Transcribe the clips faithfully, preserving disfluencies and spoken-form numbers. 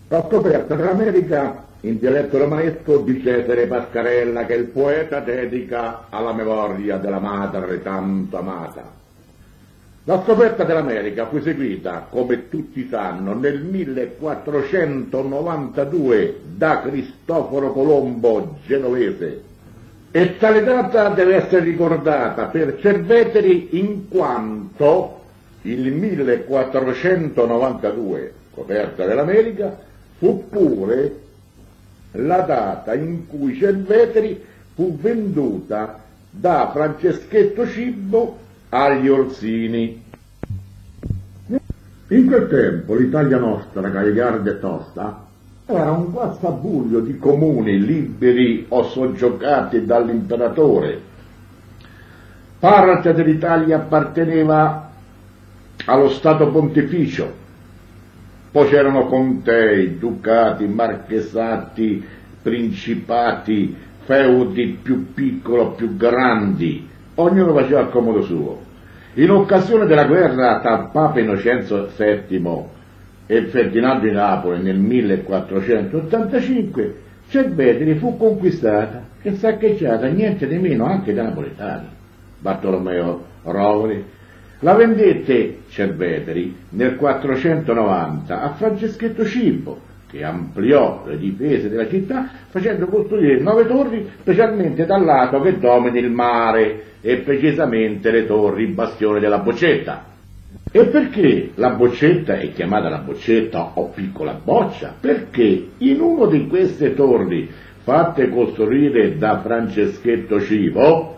La scoperta dell'America, in dialetto romanesco, di Cesare Pascarella, che il poeta dedica alla memoria della madre tanto amata. La scoperta dell'America fu eseguita, come tutti sanno, nel millequattrocentonovantadue da Cristoforo Colombo genovese, e tale data deve essere ricordata per Cerveteri in quanto il millequattrocentonovantadue, scoperta dell'America, fu pure la data in cui Cerveteri fu venduta da Franceschetto Cibo agli Orsini. In quel tempo l'Italia nostra, gagliarda e tosta, era un guazzabuglio di comuni liberi o soggiogati dall'imperatore. Parte dell'Italia apparteneva allo Stato Pontificio, poi c'erano contei, ducati, marchesati, principati, feudi più piccoli o più grandi, ognuno faceva il comodo suo. In occasione della guerra tra Papa Innocenzo settimo e Ferdinando di Napoli nel millequattrocentottantacinque, Cerveteri fu conquistata e saccheggiata niente di meno anche dai napoletani. Bartolomeo Rovoli la vendette Cerveteri nel quattrocentonovanta a Franceschetto Cibo, che ampliò le difese della città facendo costruire nove torri specialmente dal lato che domina il mare, e precisamente le torri bastione della Boccetta. E perché la Boccetta è chiamata la Boccetta o piccola boccia? Perché in una di queste torri fatte costruire da Franceschetto Cibo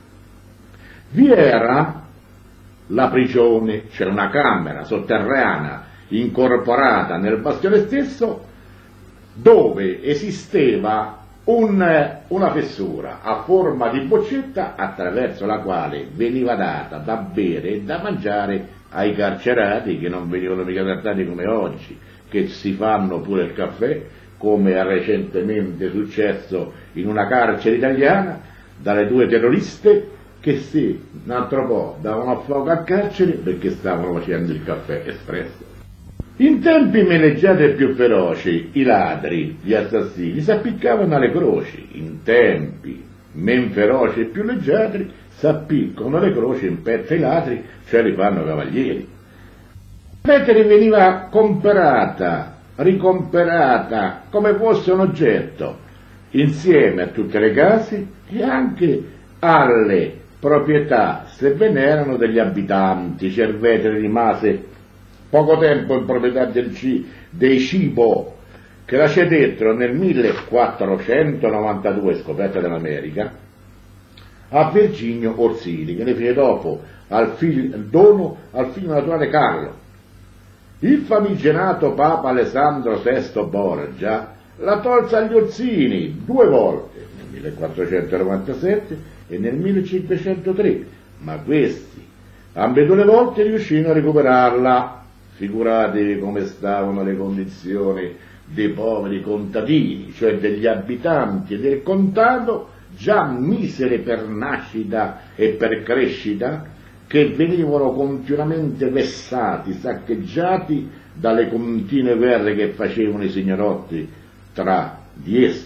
vi era la prigione, c'era una camera sotterranea incorporata nel bastione stesso, dove esisteva un, una fessura a forma di boccetta attraverso la quale veniva data da bere e da mangiare ai carcerati, che non venivano mica trattati come oggi, che si fanno pure il caffè, come è recentemente successo in una carcere italiana, dalle due terroriste che sì, un altro po' davano a fuoco al carcere perché stavano facendo il caffè espresso. In tempi meneggiati e più feroci, i ladri, gli assassini, si appiccavano alle croci. In tempi men feroci e più leggiadri, si appiccano alle croci in petto ai ladri, cioè li fanno cavalieri. Cerveteri veniva comperata, ricomperata, come fosse un oggetto, insieme a tutte le case e anche alle proprietà, se ve ne erano, degli abitanti. Cerveteri rimase poco tempo in proprietà del C, dei Cibo, che la cedettero nel millequattrocentonovantadue, scoperta dell'America, a Virginio Orsini, che ne fece dopo al figlio, dono al figlio naturale Carlo. Il famigerato Papa Alessandro sesto Borgia la tolse agli Orsini due volte, nel millequattrocentonovantasette e nel millecinquecentotre, ma questi ambedue le volte riuscirono a recuperarla. Figuratevi come stavano le condizioni dei poveri contadini, cioè degli abitanti del contado, già misere per nascita e per crescita, che venivano continuamente vessati, saccheggiati dalle continue guerre che facevano i signorotti tra di essi.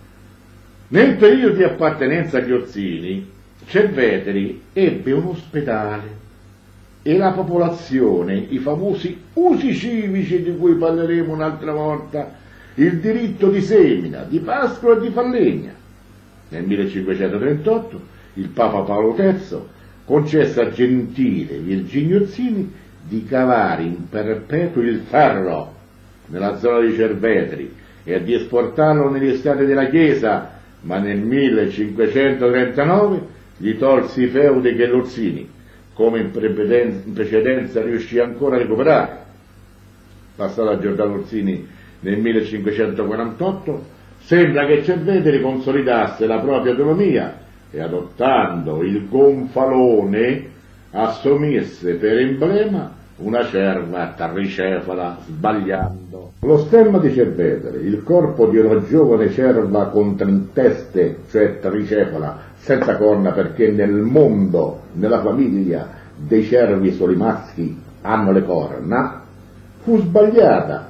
Nel periodo di appartenenza agli Orsini, Cerveteri ebbe un ospedale e la popolazione, i famosi usi civici di cui parleremo un'altra volta, il diritto di semina, di pascolo e di fallegna. Nel millecinquecentotrentotto il Papa Paolo terzo concesse a gentile Virginio Orsini di cavare in perpetuo il ferro nella zona di Cerveteri e di esportarlo negli stati della Chiesa, ma nel millecinquecentotrentanove gli tolse i feudi che l'Orsini, come in precedenza, riuscì ancora a recuperare. Passato a Giordano Orsini nel millecinquecentoquarantotto, sembra che Cerveteri consolidasse la propria autonomia e, adottando il gonfalone, assumesse per emblema una cerva tricefala, sbagliando. Lo stemma di Cerveteri, il corpo di una giovane cerva con trenteste, cioè tricefala, senza corna, perché nel mondo, nella famiglia dei cervi solo i maschi hanno le corna, fu sbagliata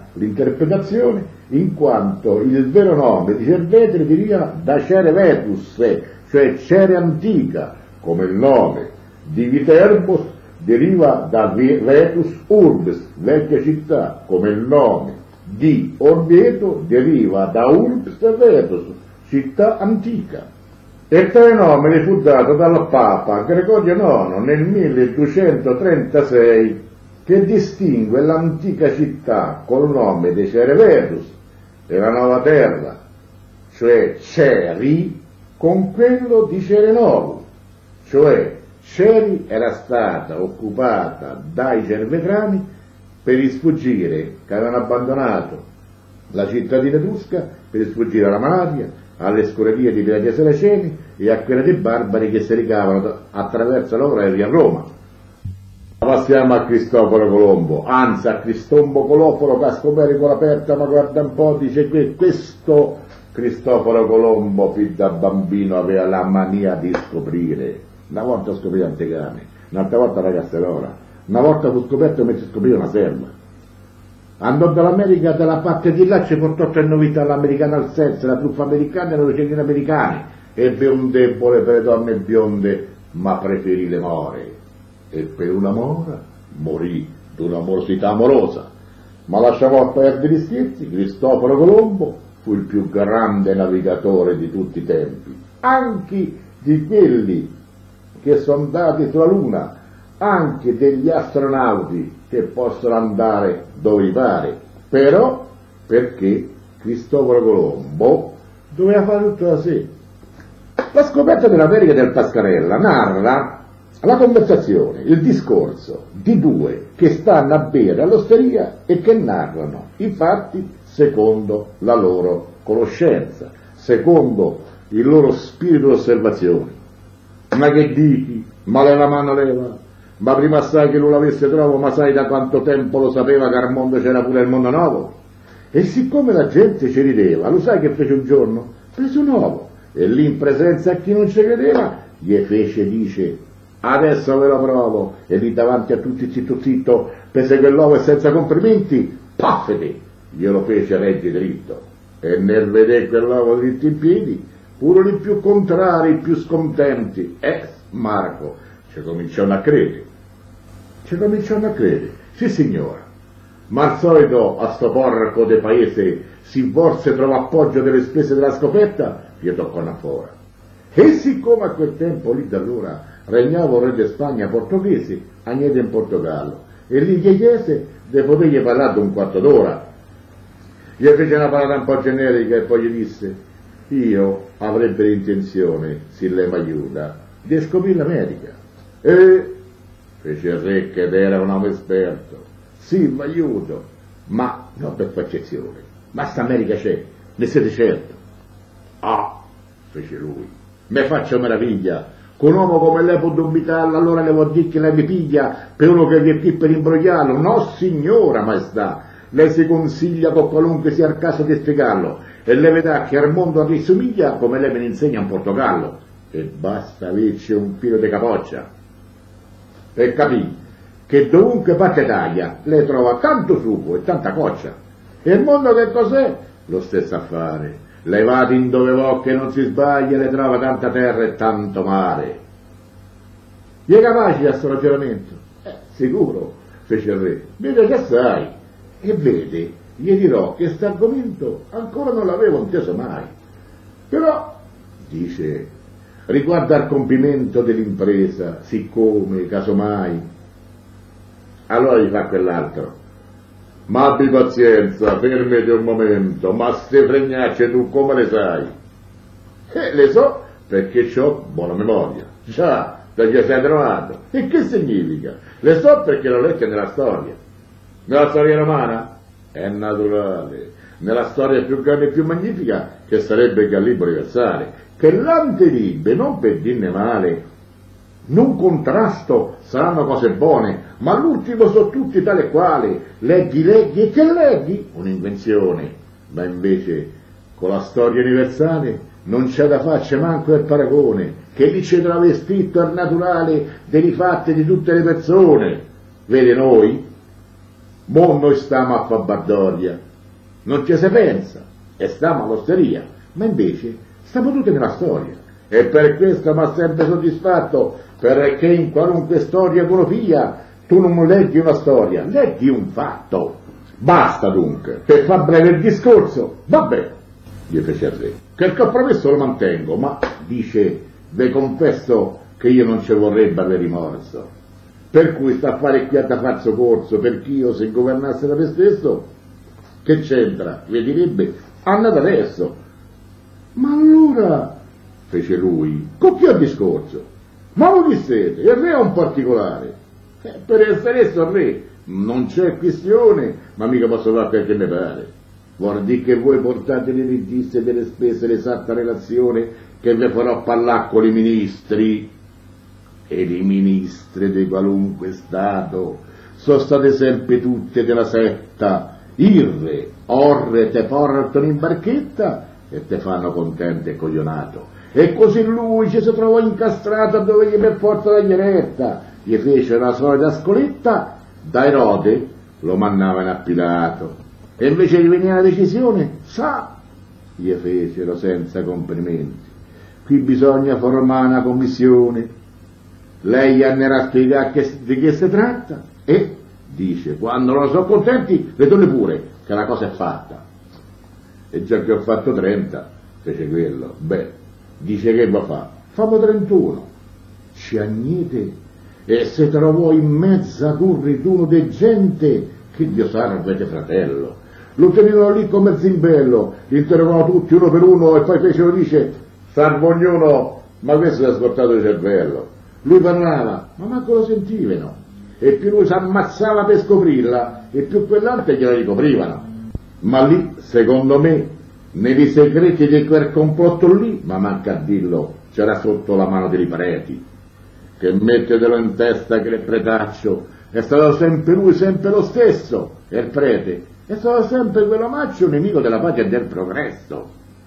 l'interpretazione, in quanto il vero nome di Cerveteri deriva da Cere Vetus, cioè Cere antica, come il nome di Viterbus deriva da Vetus Urbs, vecchia città, come il nome di Orvieto deriva da Urbs Vetus, città antica. E tale nome gli fu dato dal Papa Gregorio nono nel milleduecentotrentasei, che distingue l'antica città col nome di Cerevetus e la nuova terra, cioè Ceri, con quello di Cerenovo, cioè Ceri era stata occupata dai cervetrani per risfuggire, che avevano abbandonato la cittadina etrusca per risfuggire alla malaria, alle scurerie di pirati saraceni e a quelle dei barbari che si ricavano attraverso l'Aurelia a Roma. Passiamo a Cristoforo Colombo, anzi a Cristombo Coloforo, che ha scoperto con l'aperta, ma guarda un po', dice che questo Cristoforo Colombo fin da bambino aveva la mania di scoprire. Una volta scoprì Antegame, un'altra volta la Castellora, una volta fu scoperto mentre scoprì una serva. Andò dall'America, dalla parte di là ci portò tre novità: l'americana al senso, la truffa americana e le novecentine americane. Ebbe un debole per le donne bionde, ma preferì le more. E per una mora morì d'una morosità amorosa. Ma lasciamo perdere gli scherzi, Cristoforo Colombo fu il più grande navigatore di tutti i tempi, anche di quelli che sono andati sulla Luna, anche degli astronauti che possono andare dove gli pare, però perché Cristoforo Colombo doveva fare tutto da sé. La scoperta dell'America del Pascarella narra la conversazione, il discorso di due che stanno a bere all'osteria e che narrano i fatti secondo la loro conoscenza, secondo il loro spirito di osservazione. Ma che dici? Ma leva mano leva? Ma prima sai che non l'avesse trovato, ma sai da quanto tempo lo sapeva che al mondo c'era pure il mondo nuovo? E siccome la gente ci rideva, lo sai che fece un giorno? Prese un uovo e lì in presenza a chi non ci credeva gli fece, dice: adesso ve lo provo, e lì davanti a tutti zitto zitto prese quell'uovo e senza complimenti, paffete, glielo fece regge dritto. E nel vedere quell'uovo dritto in piedi, pure i più contrari, i più scontenti, eh, Marco, ci cominciano a credere. Ci cominciano a credere, sì signora, ma al solito a sto porco de paese si volse trovare appoggio delle spese della scoperta, gli toccò una fora. E siccome a quel tempo lì da allora regnava un re di Spagna portoghese, Agnese in Portogallo, e lì gli chiese di potergli parlare un quarto d'ora. Gli fece una parlata un po' generica e poi gli disse: io avrebbe l'intenzione, se lei mi aiuta, di scoprire l'America. E fece il re, che era un uomo esperto: sì, mi aiuto, ma non per percezione, ma sta America c'è, ne siete certo? Ah, fece lui, me faccio meraviglia, con un uomo come lei può dubitarlo, allora le vuol dire che lei mi piglia per uno che vi è qui per imbrogliarlo? No signora maestà, lei si consiglia con qualunque sia il caso di spiegarlo, e lei vedrà che al mondo risomiglia come lei me ne insegna in Portogallo, e basta averci un filo di capoccia e capì che dovunque parte taglia lei trova tanto sugo e tanta coccia. E il mondo che cos'è? Lo stesso affare. Lei va in dove va che non si sbaglia, le trova tanta terra e tanto mare. Gli è capace a sto ragionamento? Eh, sicuro, fece il re, vede che sai. E vede, gli dirò che questo argomento ancora non l'avevo inteso mai. Però, dice, riguardo al compimento dell'impresa, siccome, casomai, allora gli fa quell'altro: ma abbi pazienza, fermati un momento, ma ste fregnacce tu come le sai? Eh, le so perché ho buona memoria. Già, perché sei trovato. E che significa? Le so perché l'ho letta nella storia. Nella storia romana? È naturale. Nella storia più grande e più magnifica, che sarebbe il Gallibo universale, che l'antedibe, non per dirne male, non contrasto, saranno cose buone, ma l'ultimo sono tutti tale e quale, leggi, leggi e che leggi? Un'invenzione. Ma invece con la storia universale non c'è da farci manco il paragone, che lì c'è da aver scritto al naturale dei fatti di tutte le persone. Vede noi, mo noi stiamo a fa Bardoria, non ci si pensa, e stiamo all'osteria, ma invece stiamo tutti nella storia, e per questo mi ha sempre soddisfatto, perché in qualunque storia uno pia, tu non leggi una storia, leggi un fatto. Basta dunque, per far breve il discorso, vabbè, gli fece a re, che il compromesso lo mantengo, ma, dice, ve confesso che io non ci vorrebbe avere rimorso, per cui sta a fare qui a da far soccorso, perché io se governasse da me stesso, che c'entra? Mi direbbe, andate adesso. Ma allora, fece lui, con chi ho discorso? Ma voi chi siete? Il re è un particolare. Eh, per essere esso re, non c'è questione, ma mica posso fare perché mi pare. Vuol dire che voi portate le registi delle spese l'esatta relazione che vi farò parlare con i ministri, e i ministri di qualunque stato sono state sempre tutte della setta irre, orre te portano in barchetta e te fanno contento e coglionato. E così lui ci si trovò incastrato a dove gli per forza la retta, gli fece la solita scoletta, da Erode lo mandavano a Pilato, e invece di venire la decisione, sa, gli fecero senza complimenti. Qui bisogna formare una commissione, lei andrà a spiegare che, di che si tratta, e dice, quando non sono contenti, ritorni pure, che la cosa è fatta. E già che ho fatto trenta, fece quello, beh, dice che va fa? Famo trentuno. Ci agnete e se trovò in mezzo ad un ritorno di gente che Dio salvete fratello. Lo tenevano lì come zimbello, interrogavano tutti uno per uno e poi fecero, dice, salvo ognuno, ma questo è scortato il cervello. Lui parlava, ma manco lo sentivano, e più lui si ammazzava per scoprirla, e più quell'altro gliela ricoprivano. Ma lì, secondo me, nei segreti di quel complotto lì, ma manca a dirlo, c'era sotto la mano dei preti, che mettetelo in testa che il pretaccio è stato sempre lui, sempre lo stesso, e il prete è stato sempre quell'omaccio nemico della pace e del progresso.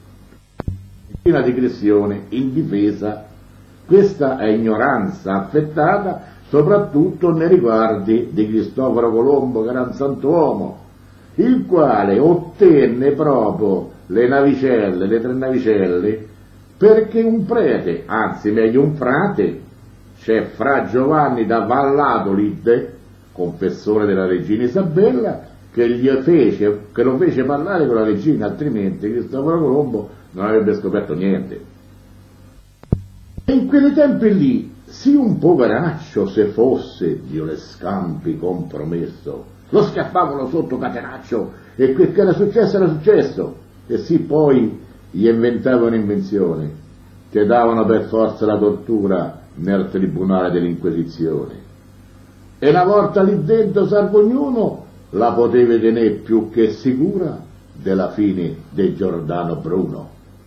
Una digressione in difesa. Questa è ignoranza affettata soprattutto nei riguardi di Cristoforo Colombo, che era un santuomo, il quale ottenne proprio le navicelle, le tre navicelle, perché un prete, anzi meglio un frate, c'è Fra Giovanni da Valladolid, confessore della regina Isabella, che gli fece, che lo fece parlare con la regina, altrimenti Cristoforo Colombo non avrebbe scoperto niente. E in quei tempi lì, sì un poveraccio se fosse, Dio le scampi, compromesso, lo scappavano sotto catenaccio e quel che era successo era successo, e sì poi gli inventavano invenzione, che davano per forza la tortura nel tribunale dell'Inquisizione. E una volta lì dentro, salvo ognuno, la potevi tenere più che sicura della fine del Giordano Bruno.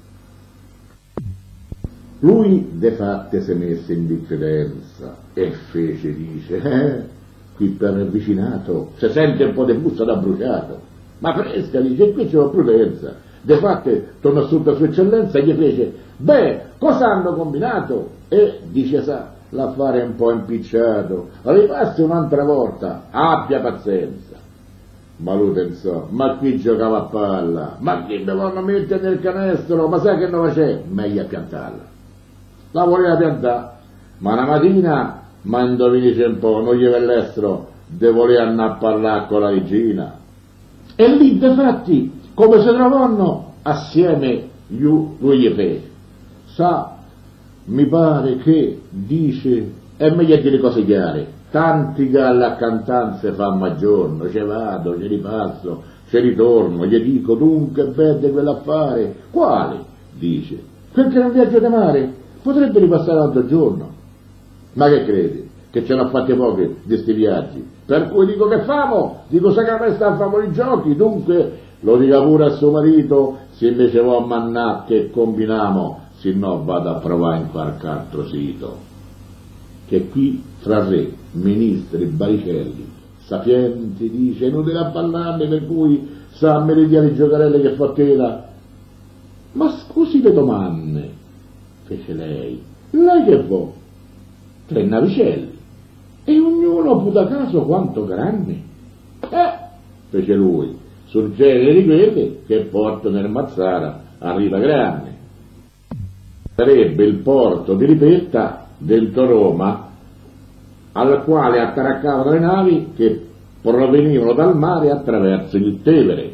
Lui de fatte si messe in diffidenza e fece, dice, eh, qui per avvicinato si sente un po' di puzza da bruciato, ma fresca, dice, qui c'è la prudenza. De fatte torna sotto sua eccellenza e gli fece, beh, cosa hanno combinato? E dice, sa, l'affare è un po' impicciato, ripassi un'altra volta, abbia pazienza. Ma lui pensò, ma qui giocava a palla, ma chi mi vanno a mettere nel canestro, ma sai che non c'è? Meglio a piantarla. La voleva piantare, ma una mattina, ma indovini un po', non gli va all'estero, de voleva andare a parlare con la regina. E lì, difatti, come si trovano assieme, lui, lui gli fece, sa, mi pare che, dice, è meglio dire cose chiare, tanti che alla cantanza fanno a giorno, ci vado, ci ripasso, ci ritorno, gli dico, dunque, vede quell'affare, quale? Dice, quel che è un viaggio di mare, potrebbe ripassare l'altro giorno. Ma che credi? Che ce n'ho fatte poche di sti viaggi? Per cui dico che famo? Dico sa che resta a famo i giochi, dunque lo dica pure a suo marito, se invece vuoi mannà che combiniamo, se no vado a provare in qualche altro sito. Che qui fra re, ministri, baricelli, sapienti, dice, inutile a parlarne, per cui sa meridiani giocarelle che fa tela. Ma scusi le domande, fece lei, lei che vuoi? Tre navicelli, e ognuno fu da caso quanto grandi? Eh, fece lui, sul genere di quelli che portano il Mazzara a Riva Grande. Sarebbe il porto di Ripetta dentro Roma, al quale attraccavano le navi che provenivano dal mare attraverso il Tevere.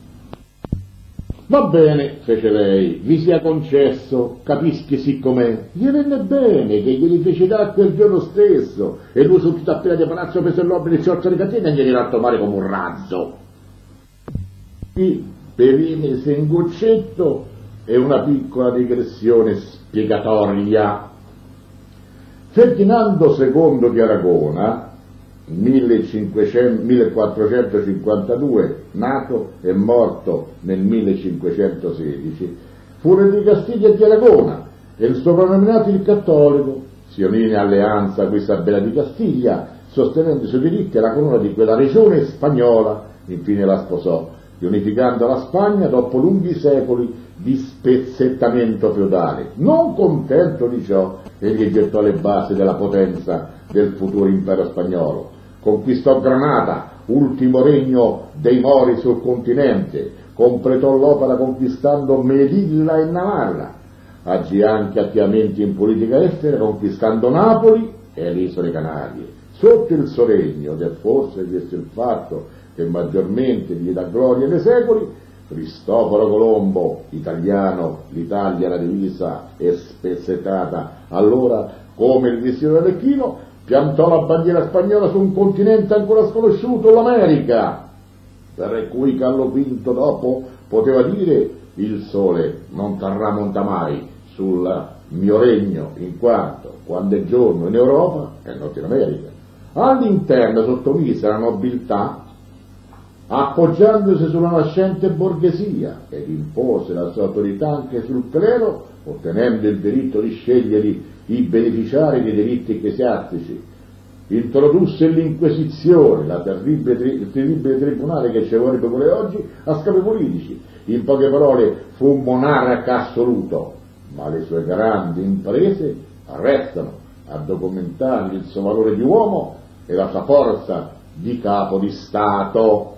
Va bene, fece lei, vi sia concesso, capischi sì com'è. Gli venne bene che glieli fece dare quel giorno stesso, e lui sul tutto appena di palazzo fece l'obbligo di cioccia di catena e glieli tirò a tomare come un razzo. Qui perimese in goccetto e una piccola digressione spiegatoria. Ferdinando secondo di Aragona, millequattrocentocinquantadue, nato e morto nel millecinquecentosedici, fu re di Castiglia e di Aragona e il soprannominato il Cattolico si unì in alleanza con Isabella di Castiglia, sostenendo i suoi diritti alla corona di quella regione spagnola. Infine la sposò, riunificando la Spagna dopo lunghi secoli di spezzettamento feudale. Non contento di ciò, egli gettò le basi della potenza del futuro impero spagnolo. Conquistò Granada, ultimo regno dei Mori sul continente, completò l'opera conquistando Melilla e Navarra, agì anche attivamente in politica estera conquistando Napoli e le isole Canarie. Sotto il suo regno, ed è forse questo il fatto che maggiormente gli dà gloria nei secoli, Cristoforo Colombo, italiano, l'Italia era divisa e spezzettata allora come il vestito d'Arlecchino, piantò la bandiera spagnola su un continente ancora sconosciuto, l'America, per cui Carlo quinto dopo poteva dire: il sole non tramonta mai sul mio regno, in quanto quando è giorno in Europa è notte in America. All'interno sottomise la nobiltà, appoggiandosi sulla nascente borghesia, ed impose la sua autorità anche sul clero, ottenendo il diritto di scegliere i beneficiari dei diritti ecclesiastici. Introdusse l'Inquisizione, la terribile, il terribile tribunale che ci vorrebbe pure oggi, a scopi politici. In poche parole, fu un monarca assoluto, ma le sue grandi imprese restano a documentare il suo valore di uomo e la sua forza di capo di Stato.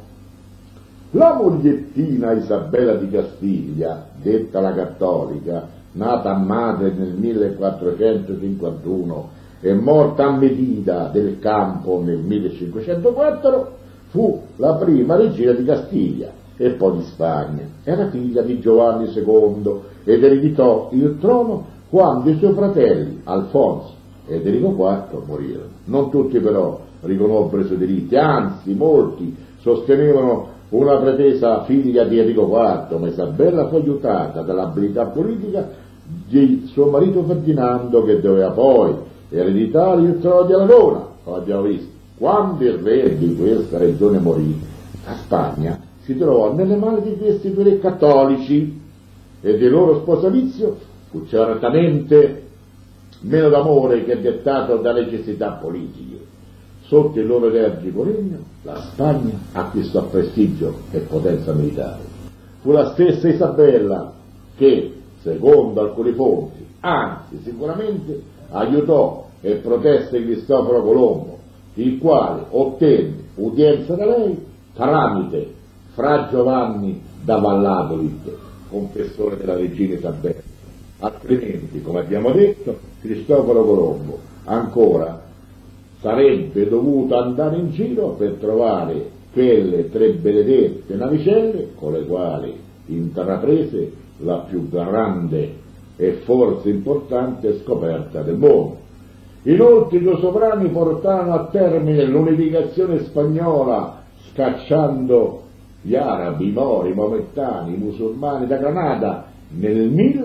La mogliettina Isabella di Castiglia, detta la Cattolica, nata a Madrid nel millequattrocentocinquantuno e morta a Medina del Campo nel millecinquecentoquattro, fu la prima regina di Castiglia e poi di Spagna. Era figlia di Giovanni secondo ed ereditò il trono quando i suoi fratelli Alfonso ed Enrico quarto morirono. Non tutti però riconobbero i suoi diritti, anzi molti sostenevano una pretesa figlia di Enrico quarto, ma Isabella fu aiutata dall'abilità politica di suo marito Ferdinando, che doveva poi ereditare il trono di Aragona, come abbiamo visto. Quando il re di questa regione morì, la Spagna si trovò nelle mani di questi due re cattolici ed il loro sposalizio fu certamente meno d'amore che dettato da necessità politiche. Sotto il loro energico regno la Spagna acquistò prestigio e potenza militare. Fu la stessa Isabella che, secondo alcune fonti, anzi sicuramente aiutò e protesse Cristoforo Colombo, il quale ottenne udienza da lei tramite Fra Giovanni da Valladolid, confessore della regina Isabella. Altrimenti, come abbiamo detto, Cristoforo Colombo ancora sarebbe dovuto andare in giro per trovare quelle tre benedette navicelle con le quali intraprese la più grande e forse importante scoperta del mondo. Inoltre i due sovrani portarono a termine l'unificazione spagnola, scacciando gli arabi, i mori, i maomettani, i musulmani da Granada nel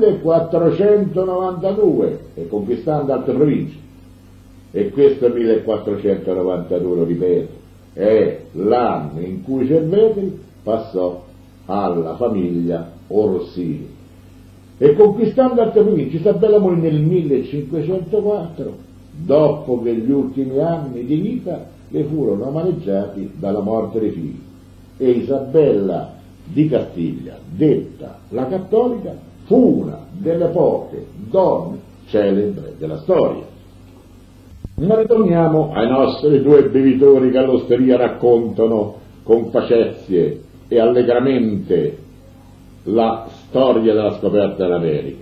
millequattrocentonovantadue e conquistando altre province. E questo millequattrocentonovantadue, lo ripeto, è l'anno in cui Cerveteri passò alla famiglia Orsini. E conquistando altre province, Isabella morì nel millecinquecentoquattro, dopo che gli ultimi anni di vita le furono maneggiati dalla morte dei figli. E Isabella di Castiglia, detta la Cattolica, fu una delle poche donne celebre della storia. Ma ritorniamo ai nostri due bevitori che all'osteria raccontano con facezie e allegramente la storia della scoperta dell'America.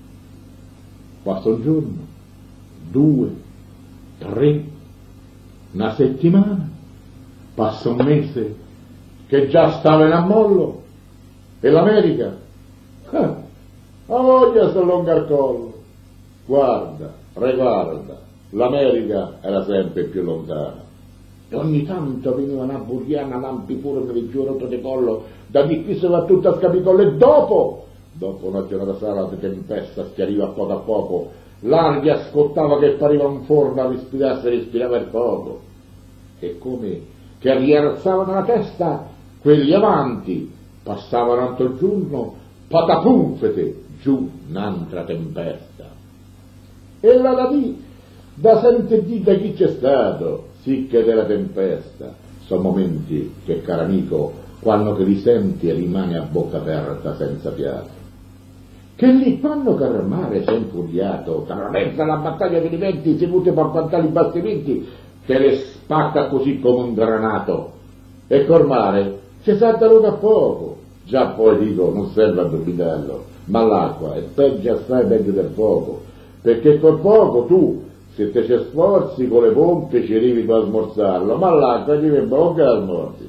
Passa un giorno, due, tre, una settimana, passa un mese che già stava in ammollo e l'America ah, ha voglia sta allunga il collo. Guarda, riguarda, l'America era sempre più lontana e ogni tanto veniva una buriana lampi pure per il giù rotto di collo, da di qui si va tutta a scapicollo e dopo, dopo una giornata sala di tempesta schiariva a poco a poco, l'aria scottava che pariva un forno a respirarsi, respirava il fuoco e come che rialzavano la testa quelli avanti, passavano tutto il giorno, patapumfete, giù un'altra tempesta. E la da lì, da sente di da chi c'è stato, sicché della tempesta, sono momenti che, caro amico, quando che li senti rimane a bocca aperta senza fiato. Che lì quando che il mare si è infuriato, tra mezza la battaglia dei venti si mute per quantare i bastimenti, che le spacca così come un granato. E col mare ci salta lungo a poco. Già poi dico, non serve a dormitarlo, ma l'acqua è peggio assai peggio del fuoco, perché col fuoco tu, se te ci sforzi con le pompe ci arrivi per smorzarlo, ma l'acqua ti viene bocca e smorzi.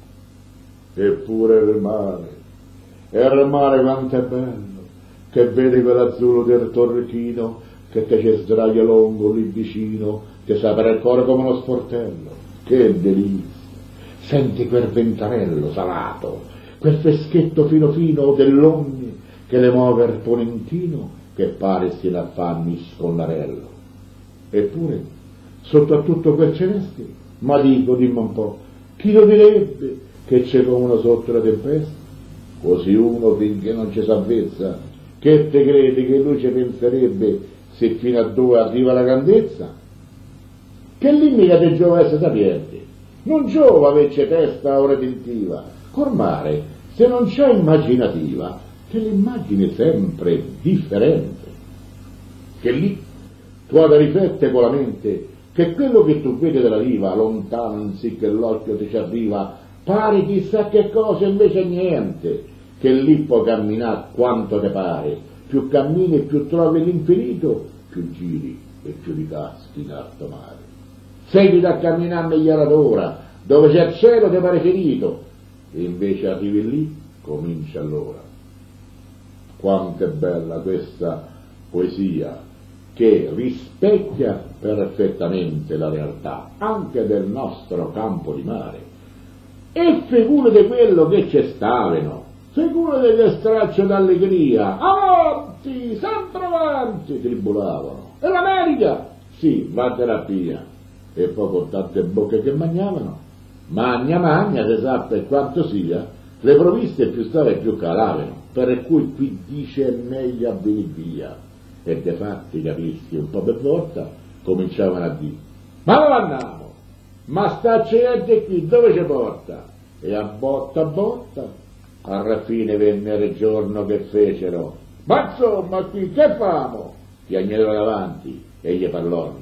Eppure il mare, e il mare quanto è bello, che vedi quell'azzurro del torrechino, che te ci sdraia lungo lì vicino, che sa per il cuore come uno sportello, che delizia! Senti quel ventarello salato, quel freschetto fino fino dell'ogni che le muove il ponentino, che pare si ne affanni scollarello. Eppure, sotto a tutto quel celeste, ma dico, dimmi un po', chi lo direbbe che c'è come uno sotto la tempesta? Così uno finché non ci s'avvezza, che te credi che lui ci penserebbe se fino a dove arriva la grandezza? Che lì mica te giova essere sapiente, non giova averci testa o retentiva, col mare, se non c'è immaginativa, che l'immagine è sempre differente. Che lì tu hai da riflettere con la mente che quello che tu vedi della riva, lontano, anziché l'occhio ti ci arriva, pare chissà che cosa, invece niente, che lì puoi camminare quanto te pare, più cammini e più trovi l'infinito, più giri e più ricaschi in alto mare. Seguita a camminare megli'ora d'ora, dove c'è il cielo ti pare finito, e invece arrivi lì, comincia allora. Quanto è bella questa poesia, che rispecchia perfettamente la realtà anche del nostro campo di mare. E figure di quello che c'è stavano, figure degli stracci d'allegria, avanti, sempre avanti, tribulavano. E l'America? Sì, va a terapia. E poi con tante bocche che mangiavano, magna magna, se sappia quanto sia, le provviste più stava e più calavano, per cui qui dice è meglio a venire via. E de fatti capisci un po' per volta cominciavano a dire: ma dove andiamo? Ma sta gente qui dove ci porta? E a botta a botta alla fine venne il giorno che fecero: ma insomma qui che famo? Piagnero davanti e gli parlorno.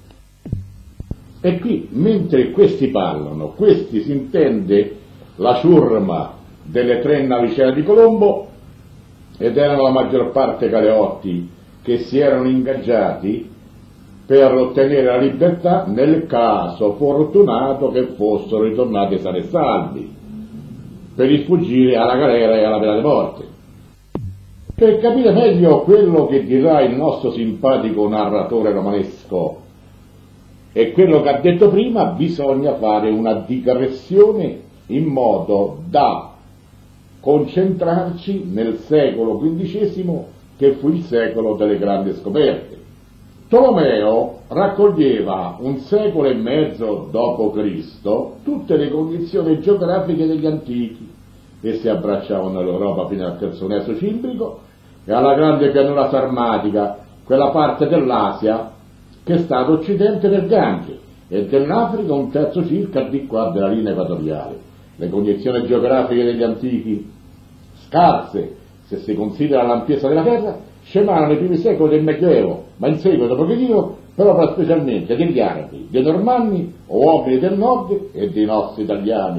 E qui mentre questi parlano, questi si intende la ciurma delle tre navicelle di Colombo, ed erano la maggior parte galeotti che si erano ingaggiati per ottenere la libertà nel caso fortunato che fossero ritornati sani e salvi, per rifuggire alla galera e alla pena di morte. Per capire meglio quello che dirà il nostro simpatico narratore romanesco e quello che ha detto prima, bisogna fare una digressione in modo da concentrarci nel secolo quindicesimo, che fu il secolo delle grandi scoperte. Tolomeo raccoglieva un secolo e mezzo dopo Cristo tutte le condizioni geografiche degli antichi, e si abbracciavano all'Europa fino al Chersonese Cimbrico e alla grande pianura sarmatica, quella parte dell'Asia che è stata occidente del Gange, e dell'Africa un terzo circa di qua della linea equatoriale. Le condizioni geografiche degli antichi, scarse se si considera l'ampiezza della terra, scemarono nei primi secoli del Medioevo, ma in seguito pochettino, però specialmente degli arabi, dei normanni, uomini del nord e dei nostri italiani,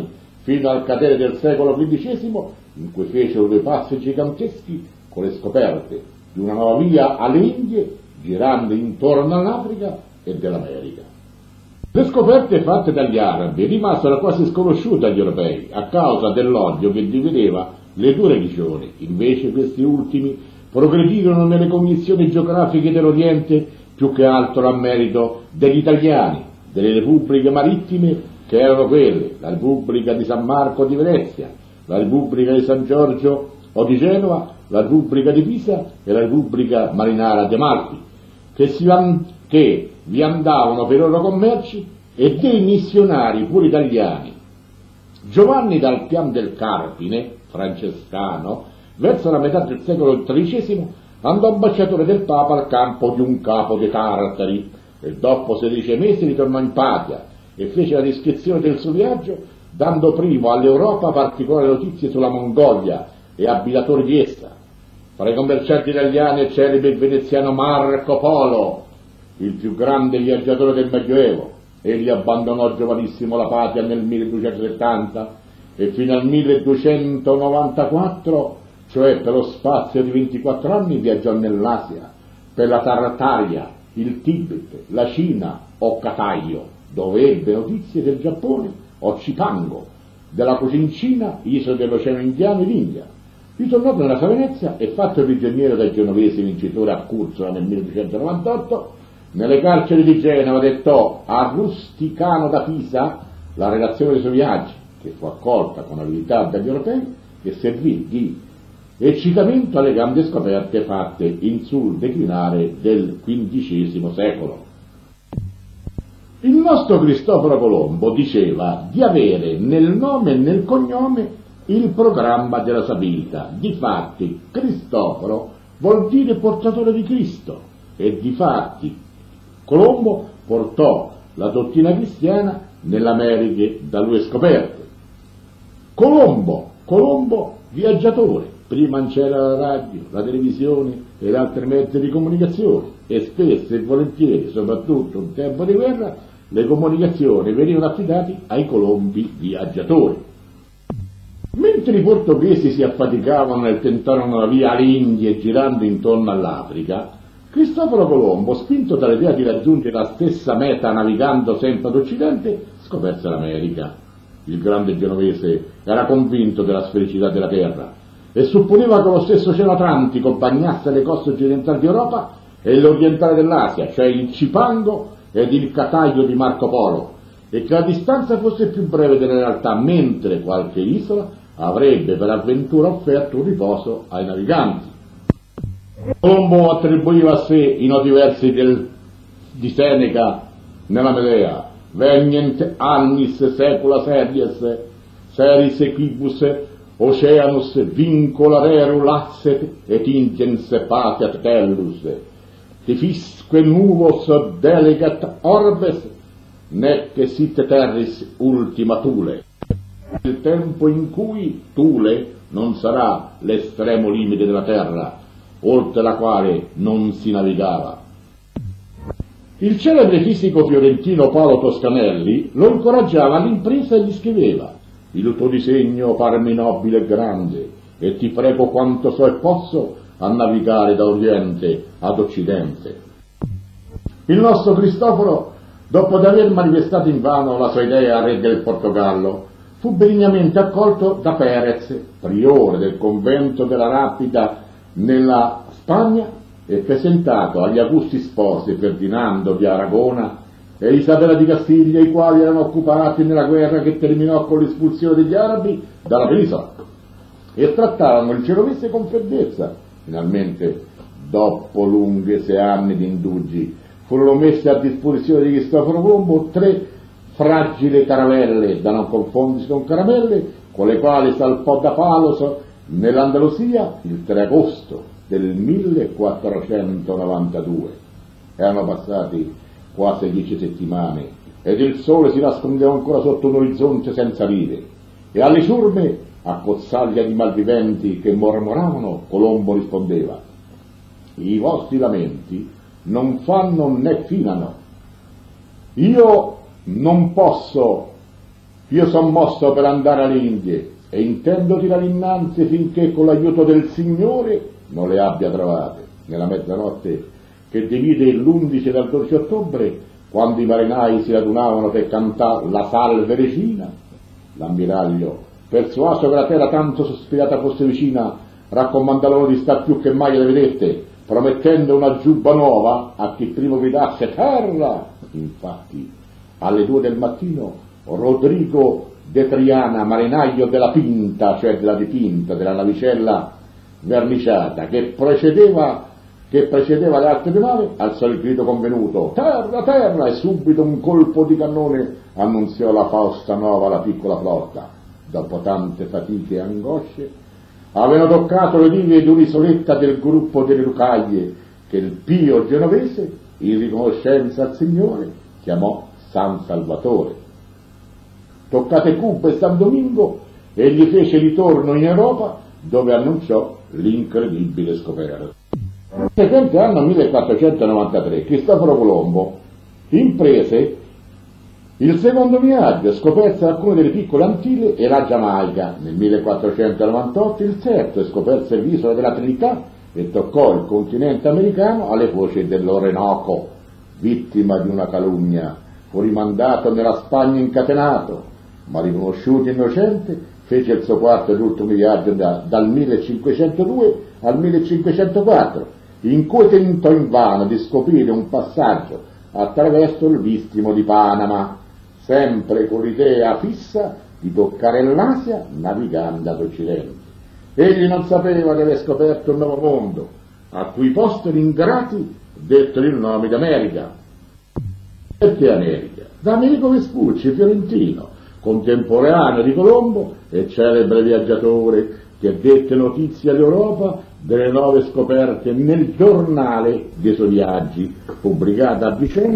fino al cadere del secolo quindicesimo, in cui fecero due passi giganteschi con le scoperte di una nuova via alle Indie, girando intorno all'Africa e dell'America. Le scoperte fatte dagli arabi rimasero quasi sconosciute agli europei a causa dell'odio che divideva le due religioni. Invece questi ultimi progredirono nelle cognizioni geografiche dell'Oriente più che altro a merito degli italiani, delle repubbliche marittime che erano quelle, la Repubblica di San Marco di Venezia, la Repubblica di San Giorgio o di Genova, la Repubblica di Pisa e la Repubblica Marinara di Amalfi, che, si, che vi andavano per i loro commerci, e dei missionari pure italiani. Giovanni dal Pian del Carpine, francescano, verso la metà del secolo tredicesimo, andò ambasciatore del Papa al campo di un capo dei Tartari e dopo sedici mesi ritornò in patria e fece la descrizione del suo viaggio, dando primo all'Europa particolari notizie sulla Mongolia e abitatori di essa. Fra i commercianti italiani è celebre il veneziano Marco Polo, il più grande viaggiatore del Medioevo. Egli abbandonò giovanissimo la patria nel milleduecentosettanta e fino al milleduecentonovantaquattro, cioè per lo spazio di ventiquattro anni, viaggiò nell'Asia, per la Tartaria, il Tibet, la Cina o Kataio, dove ebbe notizie del Giappone o Cipango, della Cocincina, isola dell'Oceano Indiano e l'India. Ritornato nella sua Venezia e fatto prigioniero dai genovesi vincitori a Curzola nel milleduecentonovantotto, nelle carceri di Genova dettò a Rusticano da Pisa la relazione dei suoi viaggi, che fu accolta con avidità dagli europei e servì di eccitamento alle grandi scoperte fatte in sul declinare del quindicesimo secolo. Il nostro Cristoforo Colombo diceva di avere nel nome e nel cognome il programma della sapienza. Difatti Cristoforo vuol dire portatore di Cristo e difatti Colombo portò la dottrina cristiana nelle Americhe da lui scoperte. Colombo, Colombo viaggiatore, prima non c'era la radio, la televisione e le altre mezzi di comunicazione e spesso e volentieri, soprattutto in tempo di guerra, le comunicazioni venivano affidate ai colombi viaggiatori. Mentre i portoghesi si affaticavano nel tentare una via alle Indie girando intorno all'Africa, Cristoforo Colombo, spinto dall'idea di raggiungere la stessa meta navigando sempre ad occidente, scoperse l'America. Il grande genovese era convinto della sfericità della terra e supponeva che lo stesso cielo atlantico bagnasse le coste occidentali d'Europa e l'orientale dell'Asia, cioè il Cipango ed il Kataio di Marco Polo, e che la distanza fosse più breve della realtà, mentre qualche isola avrebbe per avventura offerto un riposo ai naviganti. Colombo attribuiva a sé i noti versi del, di Seneca nella Medea: venient annis secula series, seris equibus oceanus vinculareru lasset et ingens patet tellus, tifisque nuvos delegat orbes, nec sit terris ultima Thule. Il tempo in cui Thule non sarà l'estremo limite della terra, oltre la quale non si navigava. Il celebre fisico fiorentino Paolo Toscanelli lo incoraggiava all'impresa e gli scriveva: il tuo disegno parmi nobile e grande, e ti prego quanto so e posso a navigare da Oriente ad Occidente. Il nostro Cristoforo, dopo di aver manifestato invano la sua idea al re del Portogallo, fu benignamente accolto da Perez, priore del convento della Rapida nella Spagna, e presentato agli augusti sposi Ferdinando di Aragona e Isabella di Castiglia, i quali erano occupati nella guerra che terminò con l'espulsione degli arabi dalla penisola, e trattarono il genovese con freddezza. Finalmente, dopo lunghi sei anni di indugi, furono messe a disposizione di Cristoforo Colombo tre fragili caravelle, da non confondersi con caramelle, con le quali salpò da Palos nell'Andalusia il tre agosto del millequattrocentonovantadue. Erano passati quasi dieci settimane ed il sole si nascondeva ancora sotto un orizzonte senza rive, e alle ciurme, a cozzaglia di malviventi che mormoravano, Colombo rispondeva: i vostri lamenti non fanno né finano. Io non posso io son mosso per andare alle Indie e intendo tirare innanzi finché con l'aiuto del Signore non le abbia trovate. Nella mezzanotte che divide l'undici dal dodici ottobre, quando i marinai si radunavano per cantare la salve regina, l'ammiraglio, persuaso che la terra tanto sospirata fosse vicina, raccomanda loro di star più che mai alle vedette, promettendo una giubba nuova a chi primo gridasse terra. Infatti alle due del mattino Rodrigo de Triana, marinaio della Pinta, cioè della dipinta, della navicella verniciata, che precedeva, che precedeva le altre nave, alzò il grido convenuto, terra, terra, e subito un colpo di cannone annunziò la fausta nuova alla piccola flotta. Dopo tante fatiche e angosce, avevano toccato le rive di un'isoletta del gruppo delle Lucaglie, che il pio genovese, in riconoscenza al Signore, chiamò San Salvatore. Toccate Cuba e San Domingo, egli fece ritorno in Europa, dove annunciò l'incredibile scoperta. Nel seguente anno millequattrocentonovantatré Cristoforo Colombo imprese il secondo viaggio, scoperse alcune delle piccole Antille e la Giamaica. Nel millequattrocentonovantotto il terzo e scoperse l'isola della Trinità e toccò il continente americano alle foci dell'Orinoco. Vittima di una calunnia, fu rimandato nella Spagna incatenato, ma riconosciuto innocente, fece il suo quarto ed ultimo viaggio da, dal millecinquecentodue al millecinquecentoquattro, in cui tentò invano di scoprire un passaggio attraverso l'istmo di Panama, sempre con l'idea fissa di toccare l'Asia navigando ad occidente. Egli non sapeva di aver scoperto un nuovo mondo, a cui i posteri ingrati dettero il nome d'America. Perché America? Da Amerigo Vespucci, fiorentino, contemporaneo di Colombo e celebre viaggiatore, che dette notizie all'Europa delle nuove scoperte nel giornale dei suoi viaggi, pubblicato a Vicenza.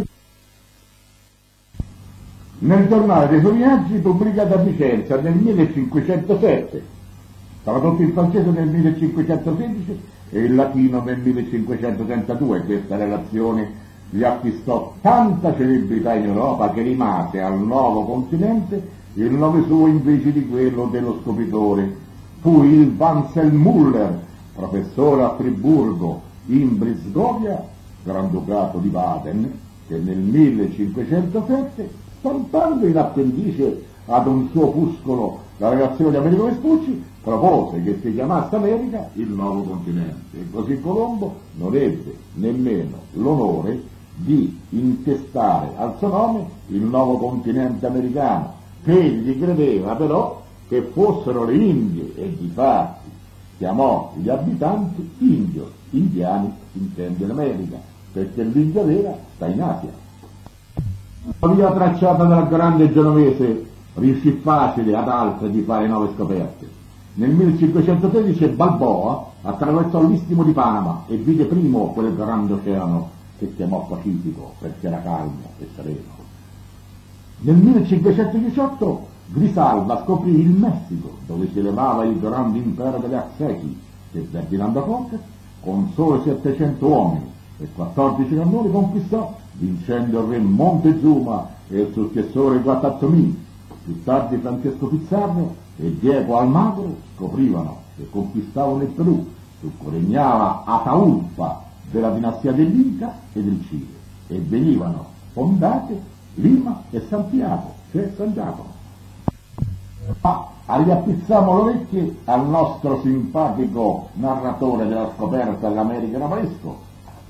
Nel giornale dei suoi viaggi, pubblicato a Vicenza nel millecinquecentosette, tradotto in francese nel millecinquecentosedici e in latino nel millecinquecentotrentadue. Questa relazione gli acquistò tanta celebrità in Europa che rimase al nuovo continente il nome suo invece di quello dello scopritore. Fu il Wannsel-Müller, professore a Friburgo, in Brisgovia, Granducato di Baden, che nel millecinquecentosette, stampando in appendice ad un suo opuscolo la relazione di Amerigo Vespucci, propose che si chiamasse America il nuovo continente, e così Colombo non ebbe nemmeno l'onore di intestare al suo nome il nuovo continente americano, che egli credeva però che fossero le Indie, e difatti chiamò gli abitanti indios, indiani intende l'America, perché l'India vera sta in Asia. La via tracciata dal grande genovese riuscì facile ad altre di fare nuove scoperte. Nel millecinquecentotredici Balboa attraversò l'istmo di Panama e vide primo quel grande oceano che chiamò Pacifico perché era calmo e sereno. Nel millecinquecentodiciotto Grisalva scoprì il Messico, dove si elevava il grande impero degli Aztechi, che Ferdinando Cortés, con soli settecento uomini e quattordici cannoni, conquistò, vincendo il re Montezuma e il successore Guatazzomì. Più tardi Francesco Pizarro e Diego Almagro scoprivano e conquistavano il Perù, su cui regnava Ataulfa della dinastia degli Inca e del Cile, e venivano fondate Lima e Santiago, cioè San Giacomo. Ma riappizziamo le orecchie al nostro simpatico narratore della scoperta dell'America Navaresco,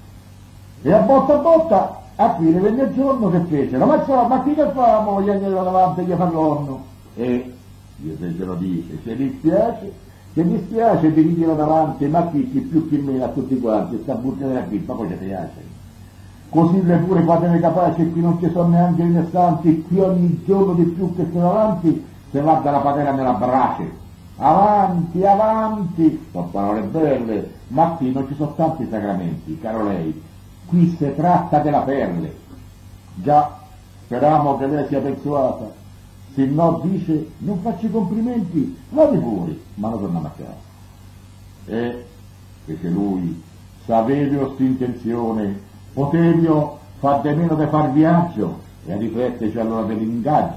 e a botta a botta a qui ne venne il giorno che fece, ma so, ma chi che famo, gli agnello davanti gli fanno, e gli se lo dice, se dispiace, se dispiace di dirglielo davanti, ma chi, chi più chi meno a tutti quanti, sta buttando la qui, ma poi ci piace. Così le pure fatene capaci, qui non ci sono neanche i restanti, qui ogni giorno di più che sono avanti, se va dalla patera nella brace. Avanti, avanti, sono parole belle, ma qui non ci sono tanti sacramenti, caro lei. Qui si tratta della perle. Già, speriamo che lei sia persuasa. Se no, dice, non faccio i complimenti, vadi fuori, ma non torniamo a casa. E, fece lui, sapevi questa intenzione, potevi far di meno di far viaggio, e rifletterci allora dell'ingaggio.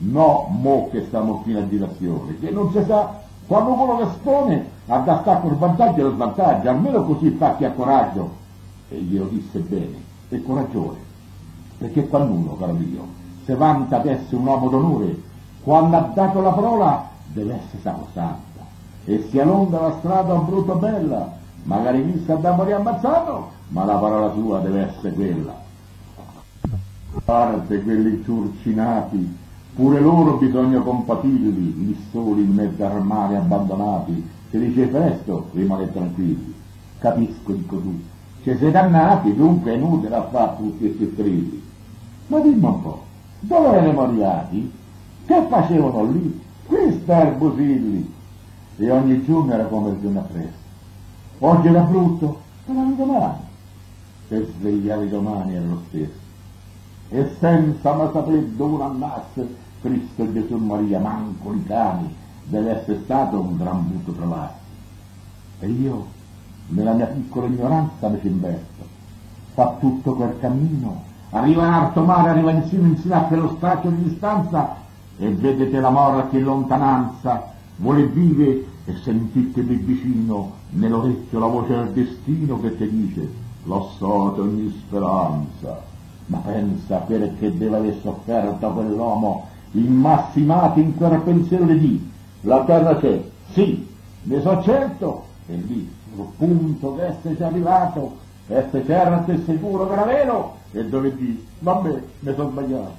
No, mo che stiamo in piena agitazione, che non si sa, quando uno che espone a da stacco il vantaggio e lo svantaggio, almeno così fa chi ha coraggio. E glielo disse bene, e con ragione, perché qualcuno, caro mio, se vanta di essere un uomo d'onore, quando ha dato la parola deve essere sacrosanta, e si allunga la strada un brutto bella, magari vista da morire ammazzato, ma la parola sua deve essere quella. A parte quelli turcinati, pure loro bisogna compatirli, lì soli in mezzo al mare abbandonati, se dice presto, rimanete tranquilli. Capisco, dico tu, che siete dannati, dunque è inutile a fare tutti questi strilli. Ma dimmi un po', dove erano arrivati? Che facevano lì? Qui sta Erbosilli. E ogni giorno era come il giorno appresso. Oggi era brutto, ma era domani. Per svegliare domani era lo stesso. E senza mai sapere dove andasse Cristo Gesù Maria, manco i cani, deve essere stato un gran butto trovarsi. E io, nella mia piccola ignoranza, mi ci investo. Fa tutto quel cammino, arriva in alto mare, arriva insieme insieme a quello straccio di distanza, e vedete la morte in lontananza, vuole vive e sentitevi vicino, nell'orecchio la voce del destino che ti dice, lasciate ogni speranza. Ma pensa perché deve aver sofferto quell'uomo immassimato in quel pensiero di Dio. La terra c'è, sì, ne so certo, e lì, sul punto che essere arrivato, essere certo e sicuro che era vero, e dove Dio, vabbè, mi sono sbagliato.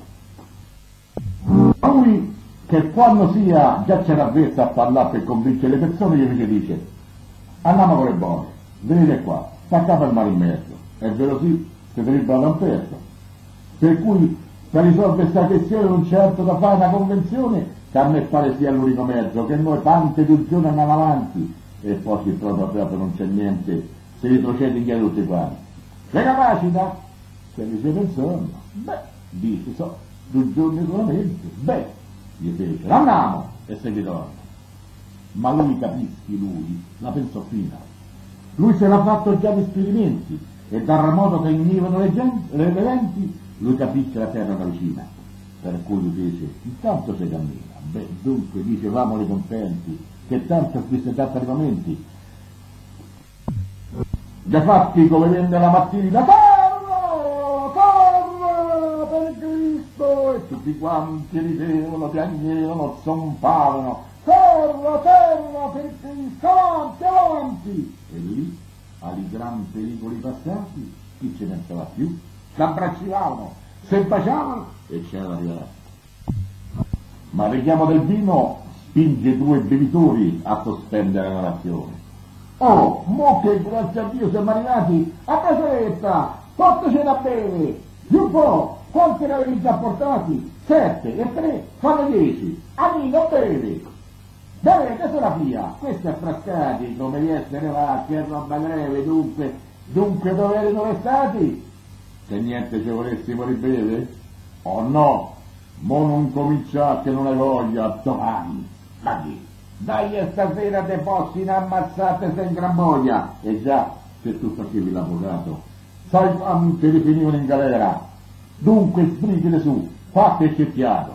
Lui, che quando sia già c'era avvezza a parlare per convincere le persone, gli dice, andiamo con le buone, venite qua, stacca per il mare in mezzo, è vero sì, si dovrebbe andare perso. Per cui per risolvere questa questione non c'è altro da fare una convenzione che a me pare sia l'unico mezzo, che noi tante giorni andiamo avanti e poi si trova proprio non c'è niente, si ritrocede indietro tutti quanti. Le capacità? Se mi si pensano, beh, dice, so, due giorni solamente, beh, gli fece, andiamo e se ritorna. Ma lui capisci, lui, la pensò fino. Lui se l'ha fatto già di esperimenti e dal modo che venivano le, gente, le eventi, lui capisce la terra da vicina, per cui lui dice, intanto si cammina, beh, dunque dicevamo contenti, che tanto qui si tratta di momenti, già fatti come venne la mattina, terra, terra, per Cristo, e tutti quanti ridevano, piangevano, zompavano, terra, terra, per Cristo, avanti, avanti, e lì, ai gran pericoli passati, chi ce ne pensava più? S'abbracciavano, si baciavano e c'era la rivolta. Ma il richiamo del vino spinge due bevitori a sospendere la nazione. Oh, mo che grazie a Dio siamo arrivati a caseretta, portaci da bere, più un po', quanti ne avevi già portati? Sette e tre, fanno dieci, a me non beve. Bene, che sono via, questi affrascati come gli essere vacchi, è roba greve, dunque, dunque dove erano restati? Se niente ci volessimo ribere? Oh no, mo non cominciate che non hai voglia, domani, ma chi? Dai stasera te possi ammazzate se in gran voglia, e già, se tu facevi l'avvocato, sai quanti li finivano in galera? Dunque sbrigate su, fate il cerchiato.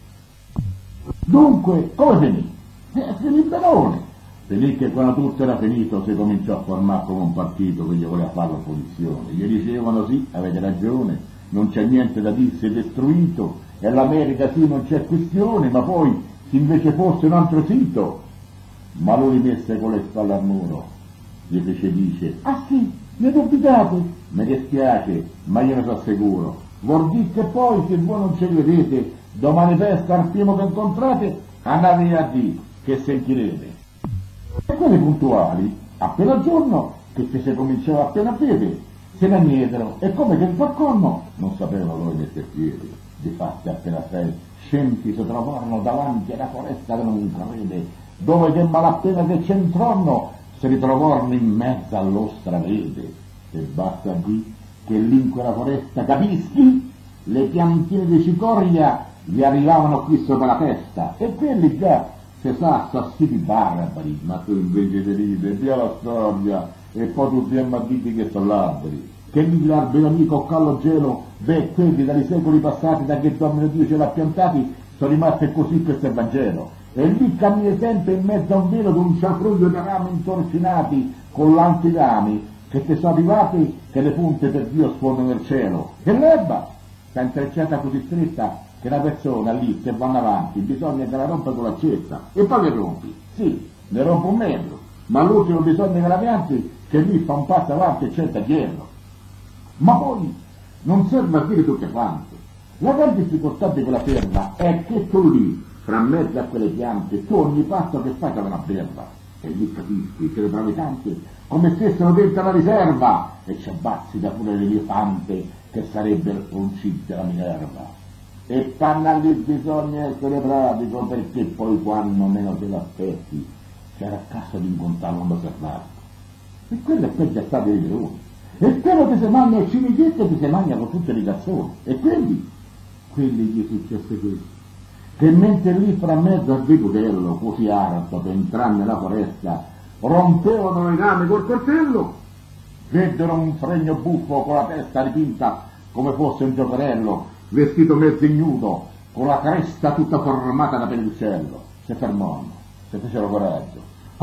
Dunque, come finì? Eh, finì benone. Finì che quando tutto era finito si cominciò a formare come un partito che gli voleva fare l'opposizione. Gli dicevano sì, avete ragione, non c'è niente da dire, si è destruito, e l'America sì, non c'è questione, ma poi se invece fosse un altro sito. Ma lui messe con le spalle al muro, gli fece dice, ah sì, ne dubitate? Mi dispiace, ma io ne so sicuro. Vuol dire che poi se voi non ci vedete, domani festa al primo che incontrate, andate a dire che sentirete. E quelli puntuali, appena giorno, che ci si cominciava appena a piedi, se ne dietro, e come che il falconno non sapeva dove mettere piedi. Difatti appena sei, scenti si trovarono davanti alla foresta che non intravede, dove che malappena che c'entrono si ritrovarono in mezzo all'ostra vede. E basta qui che lì in quella foresta, capisci? Le piantine di cicoria gli arrivavano qui sopra la testa, e quelli già se sa assassini barbari, ma tu invece di ride, via la storia, e poi tutti ammattiti che sono alberi, che lì l'albero amico callo gelo, beh, quelli dai secoli passati, da che Domino Dio ce l'ha piantati, sono rimaste così questo è il Vangelo. E lì cammini sempre in mezzo a un velo con un cialfruglio di rami intorcinati con l'antirami che ti sono arrivati che le punte per Dio sfondono nel cielo. E l'erba sta intrecciata così stretta che la persona lì, se vanno avanti, bisogna che la rompa con l'accetta. E poi le rompi? Sì, ne rompo un metro, ma l'ultimo bisogna che la pianti che lì fa un passo avanti e cerca dietro. Ma poi non serve a dire tutte quante. La gran difficoltà di quella ferma è che tu lì, fra mezzo a quelle piante, tu ogni passo che fai c'è una berba. E lì capisci che le brave tante come stessero dentro la riserva e ci abbazzi da pure l'elefante che sarebbe il concilio della Minerva. E panna lì bisogna essere pratico perché poi quando meno te l'aspetti c'era a casa di incontrare un servato. E quello è peggio stato dei leoni. E quello che si mangia il cimitetto che si mangia con tutte le cazzone. E quelli, quelli gli successe questo. Che mentre lì fra mezzo al vicutello, così arto per entrare nella foresta, rompevano i rami col coltello, veddero un fregno buffo con la testa dipinta come fosse un giocherello, vestito mezzo ignudo, con la cresta tutta formata da pellicello. Si fermarono, si fecero coraggio.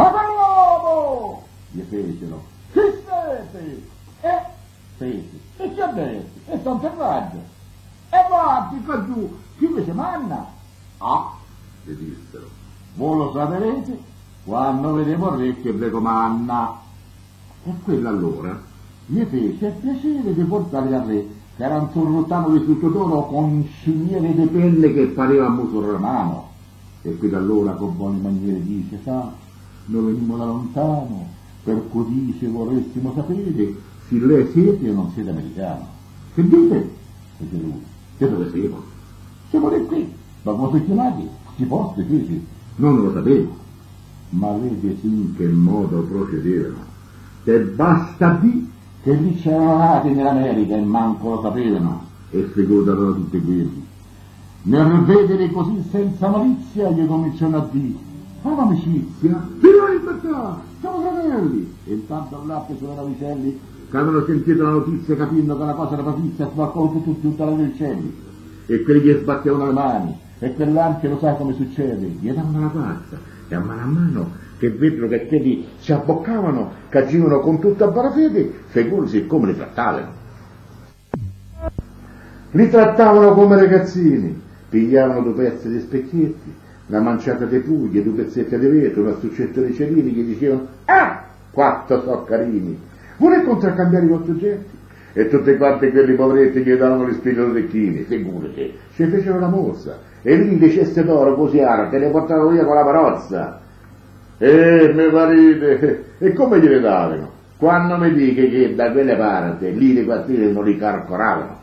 Avellamo! Gli fecero. Chi siete? Eh? Fesi. E chi avete? E sono selvaggio. E avanti, fa giù. Chi invece manna? Ah, gli dissero. Voi lo saprete quando vedremo il re che vi comanda. E quello allora gli fece il piacere di portare al re, che era un sorrottano di tutto d'oro con cimiere di pelle che pareva musulmano. E qui da allora con buone maniere dice, sa, noi venimmo da lontano, per cui dice vorressimo sapere se lei siete o non siete americano. Che dite? Dice lui. Che dove siamo? Siamo di qui. Ma come sono chiamati? Chi posti, feci? Non lo sapevo. Ma vede sì in che modo procedevano. Che basta di che lì c'erano nati nell'America e manco lo sapevano. E figurano tutti quelli. Nel vedere così senza malizia gli cominciano a dire: famo amicizia, fino a libertà, siamo fratelli. E intanto là che sono navicelli che avevano sentito la notizia capendo che la cosa era patizia sbarcò tutto tutta la uccelli. E quelli gli sbattevano le mani e quell'anche lo sa come succede, gli davano la pazza e a mano a mano che vedono che quelli si abboccavano, che agivano con tutta buona fede, figurasi come li trattavano. Li trattavano come ragazzini, pigliavano due pezzi di specchietti, una manciata di puglie, due pezzetti di vetro, una stuccetta di cerini, gli dicevano: ah, quattro so carini, vuole contraccambiare i vostri oggetti? E tutti quanti quelli poveretti gli davano gli spilli orecchini, figurati, ci fecero la morsa, e lì le ceste d'oro così arte le portavano via con la parozza. E me parite, e come gliele davano? Quando mi dice che da quelle parti lì le quattrini non li carcoravano,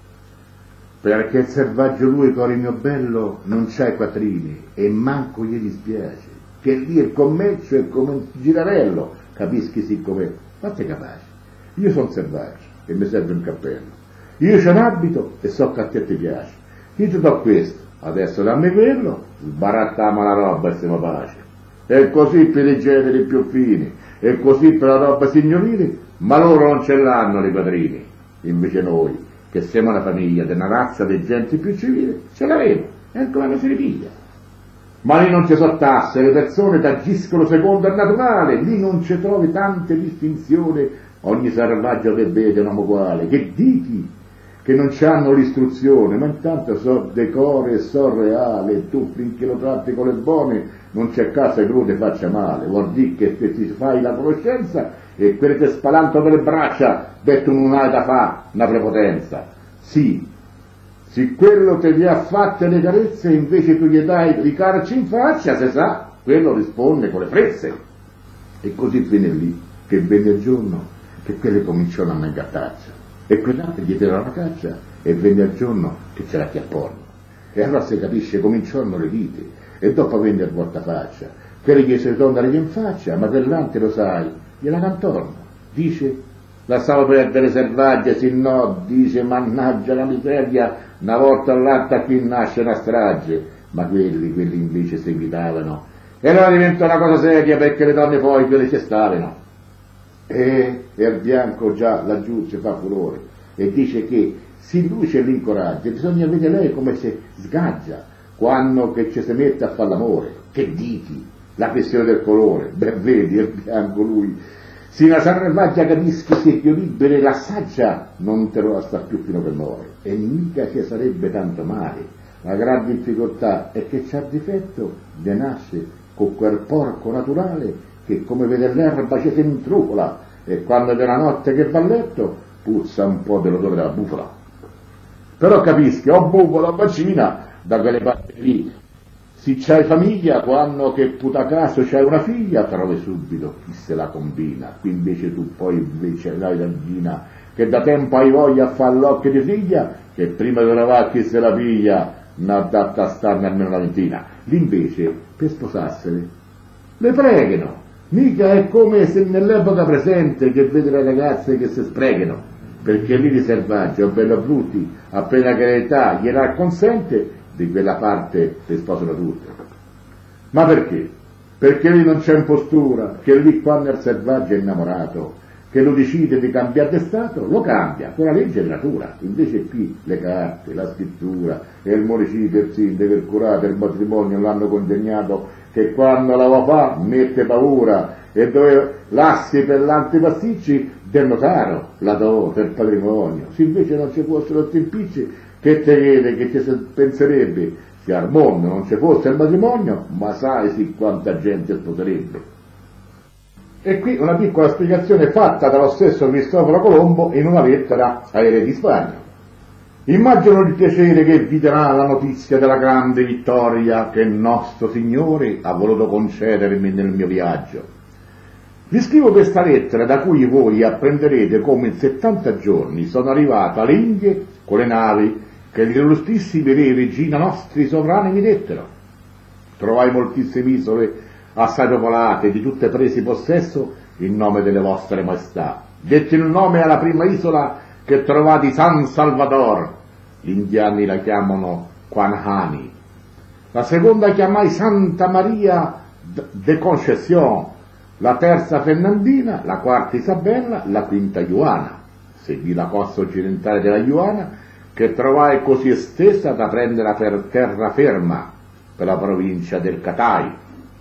perché il selvaggio lui, cori mio bello, non c'ha i quattrini, e manco gli dispiace, che lì il commercio è come un girarello, capischi sì come, fate capace, io sono selvaggio, e mi serve un cappello, io c'ho un abito e so che a te ti piace, io ti do questo, adesso dammi quello, sbarattiamo la roba e siamo pace. E così per i generi più fini, e così per la roba signorile, ma loro non ce l'hanno i padrini, invece noi, che siamo una famiglia di una razza di gente più civile, ce l'avevo, e come si ripiglia. Ma lì non ci sono tasse, le persone t'agiscono secondo il naturale, lì non ci trovi tante distinzioni, ogni selvaggio che vede un uomo uguale, che dici che non c'hanno l'istruzione, ma intanto so decore e so reale, e tu finché lo tratti con le buone non c'è caso che uno ti faccia male, vuol dire che te ti fai la conoscenza e quelli ti spalantano per le braccia, detto non hai da fa una prepotenza. Sì, se quello ti vi ha fatte le carezze invece tu gli dai di carci in faccia, se sa, quello risponde con le frezze. E così venne lì, che venne il giorno che quelli cominciano a mangattarci. E quell'altro gli tirò la caccia e venne il giorno che ce la chiappono. E allora si capisce, cominciarono le liti, e dopo venne il voltafaccia. Quelli gli si ritornano in faccia, ma quell'altro lo sai, gliela cantorna. Dice, lasciamo perdere selvaggia, se no, dice, mannaggia la miseria, una volta all'altra qui nasce una strage. Ma quelli, quelli invece seguitavano. E allora diventa una cosa seria perché le donne poi quelle ci stavano. E, e il bianco già laggiù si fa furore e dice che se lui ce l'incoraggia bisogna vedere lei come si sgaggia quando che ci si mette a fare l'amore, che diti, la questione del colore, ben vedi, è bianco lui, se la salvaggia capischi se più libera e la saggia non te lo sta più fino che muore, e mica che sarebbe tanto male. La gran difficoltà è che c'ha difetto, ne nasce con quel porco naturale che come vede l'erba ci si intrufola, e quando è la notte che va a letto puzza un po' dell'odore della bufala. Però capisci, o bufola o bacina, da quelle parti lì, se c'hai famiglia, quando che puta caso c'hai una figlia, trovi subito chi se la combina. Qui invece tu poi invece l'hai l'angina, che da tempo hai voglia a fare l'occhio di figlia, che prima di trovare chi se la piglia, ne adatta a starne almeno una ventina. Lì invece, per sposarsene, le pregano. Mica è come se nell'epoca presente che vede le ragazze che si sprecano, perché lì di selvaggio, bello brutti, appena che l'età gliela consente, di quella parte le sposano tutte. Ma perché? Perché lì non c'è impostura, che lì quando il selvaggio è innamorato, che lo decide di cambiare di stato, lo cambia, con la legge di natura. Invece qui le carte, la scrittura, e il municipio, il sindaco, il curato, il matrimonio l'hanno congegnato, che quando la va fa mette paura, e dove lassi per l'antipasticci del notario, la dote, il patrimonio. Se invece non ci fossero questi impicci, che te vede, che ti penserebbe, se al mondo non ci fosse il matrimonio, ma sai sì quanta gente sposerebbe. E qui una piccola spiegazione fatta dallo stesso Cristoforo Colombo in una lettera ai re di Spagna. Immagino il piacere che vi darà la notizia della grande vittoria che il nostro Signore ha voluto concedermi nel mio viaggio. Vi scrivo questa lettera da cui voi apprenderete come in settanta giorni sono arrivato alle Indie con le navi che gli illustrissimi re e regina nostri sovrani mi dettero. Trovai moltissime isole assai popolate, di tutte presi possesso in nome delle vostre maestà. Detti il nome alla prima isola che trovati San Salvador, gli indiani la chiamano Quanhani. La seconda chiamai Santa Maria de Concesión, la terza Fernandina, la quarta Isabella, la quinta Juana. Seguì la costa occidentale della Juana, che trovai così estesa da prendere per terraferma per la provincia del Catai.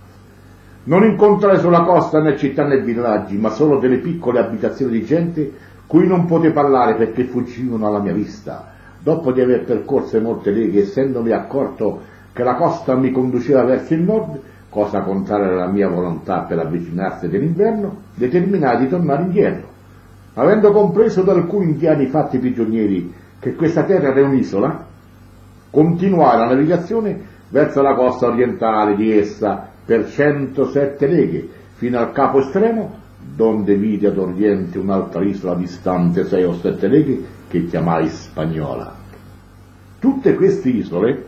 Non incontrai sulla costa né città né villaggi, ma solo delle piccole abitazioni di gente cui non poté parlare perché fuggivano alla mia vista. Dopo di aver percorso molte leghe, essendomi accorto che la costa mi conduceva verso il nord, cosa contraria alla mia volontà per avvicinarsi dell'inverno, determinai di tornare indietro. Avendo compreso da alcuni indiani fatti prigionieri che questa terra era un'isola, continuai la navigazione verso la costa orientale di essa per centosette leghe, fino al capo estremo, donde vidi ad oriente un'altra isola distante sei o sette leghe, che chiamai Spagnola. Tutte queste isole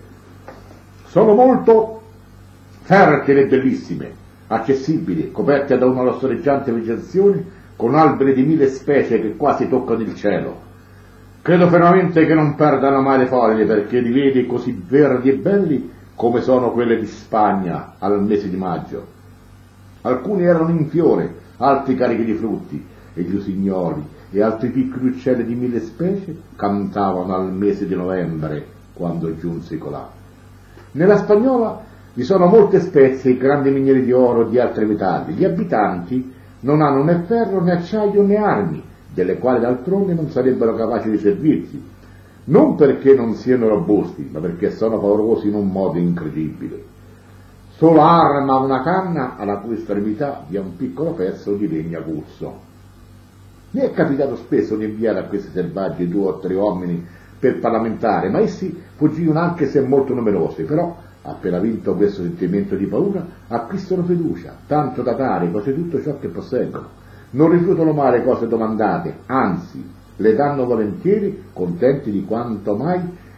sono molto fertili e bellissime, accessibili, coperte da una lussureggiante vegetazione, con alberi di mille specie che quasi toccano il cielo. Credo fermamente che non perdano mai le foglie, perché li vedi così verdi e belli come sono quelle di Spagna al mese di maggio. Alcuni erano in fiore, altri carichi di frutti, e gli usignoli e altri piccoli uccelli di mille specie cantavano al mese di novembre, quando giunsi colà. Nella Spagnola vi sono molte spezie e grandi miniere di oro e di altri metalli. Gli abitanti non hanno né ferro né acciaio né armi, delle quali d'altronde non sarebbero capaci di servirsi, non perché non siano robusti, ma perché sono paurosi in un modo incredibile. Solo arma una canna alla cui estremità vi è un piccolo pezzo di legna curso. Mi è capitato spesso di inviare a questi selvaggi due o tre uomini per parlamentare, ma essi fuggivano anche se molto numerosi, però appena vinto questo sentimento di paura acquistano fiducia, tanto da dare quasi tutto ciò che posseggono. Non rifiutano mai le cose domandate, anzi, le danno volentieri, contenti di quanto mai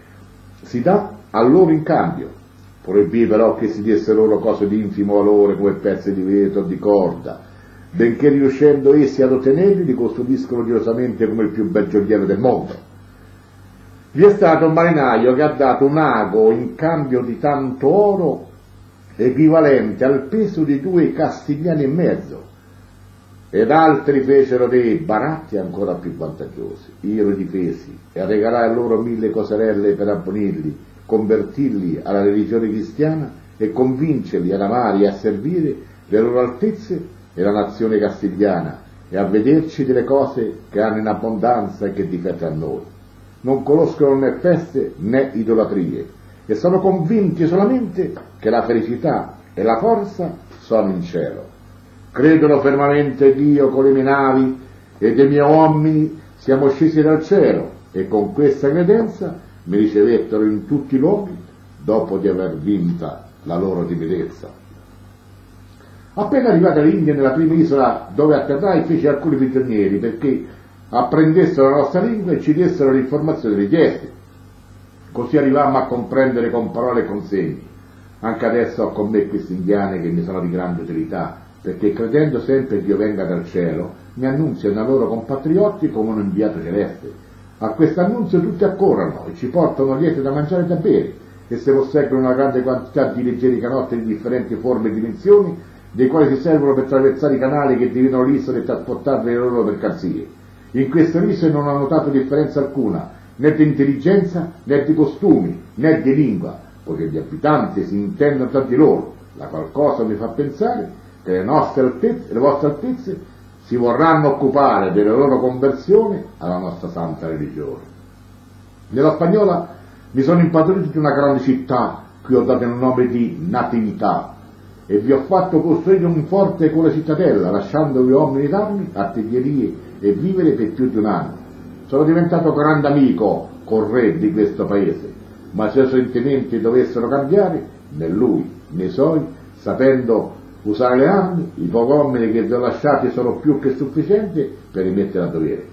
si dà a loro in cambio. Proibì però che si desse loro cose di infimo valore come pezzi di vetro o di corda, benché riuscendo essi ad ottenerli li custodiscono gelosamente come il più bel gioiello del mondo. Vi è stato un marinaio che ha dato un ago in cambio di tanto oro equivalente al peso di due castigliani e mezzo, ed altri fecero dei baratti ancora più vantaggiosi. Io li difesi e regalai loro mille coserelle per abbonirli, convertirli alla religione cristiana e convincerli ad amare e a servire le loro altezze e la nazione castigliana e a vederci delle cose che hanno in abbondanza e che difette a noi. Non conoscono né feste né idolatrie e sono convinti solamente che la felicità e la forza sono in cielo. Credono fermamente che io con le mie navi e dei miei uomini siamo scesi dal cielo e con questa credenza mi ricevettero in tutti i luoghi dopo di aver vinta la loro timidezza. Appena arrivata all'India, nella prima isola dove atterrai, feci alcuni prigionieri perché apprendessero la nostra lingua e ci dessero le informazioni richieste. Così arrivammo a comprendere con parole e con segni. Anche adesso ho con me questi indiani che mi sono di grande utilità, perché credendo sempre che io venga dal cielo, mi annunziano ai loro compatrioti come un inviato celeste. A questo annunzio tutti accorrono e ci portano liete da mangiare e da bere, e se posseggono una grande quantità di leggeri canotte di differenti forme e dimensioni, dei quali si servono per attraversare i canali che dividono l'isola e trasportarle le loro mercanzie. In queste isole non ho notato differenza alcuna, né di intelligenza, né di costumi, né di lingua, poiché gli abitanti si intendono tra di loro, la qual cosa mi fa pensare che le nostre altezze, le vostre altezze si vorranno occupare della loro conversione alla nostra santa religione. Nella Spagnola mi sono impadronito di una grande città, cui ho dato il nome di Natività, e vi ho fatto costruire un forte con la cittadella, lasciandovi uomini d'armi, artiglierie e vivere per più di un anno. Sono diventato grande amico col re di questo paese, ma se i suoi sentimenti dovessero cambiare, né lui né i suoi, sapendo usare le armi, i pochi uomini che vi ho lasciati sono più che sufficienti per rimettere a dovere.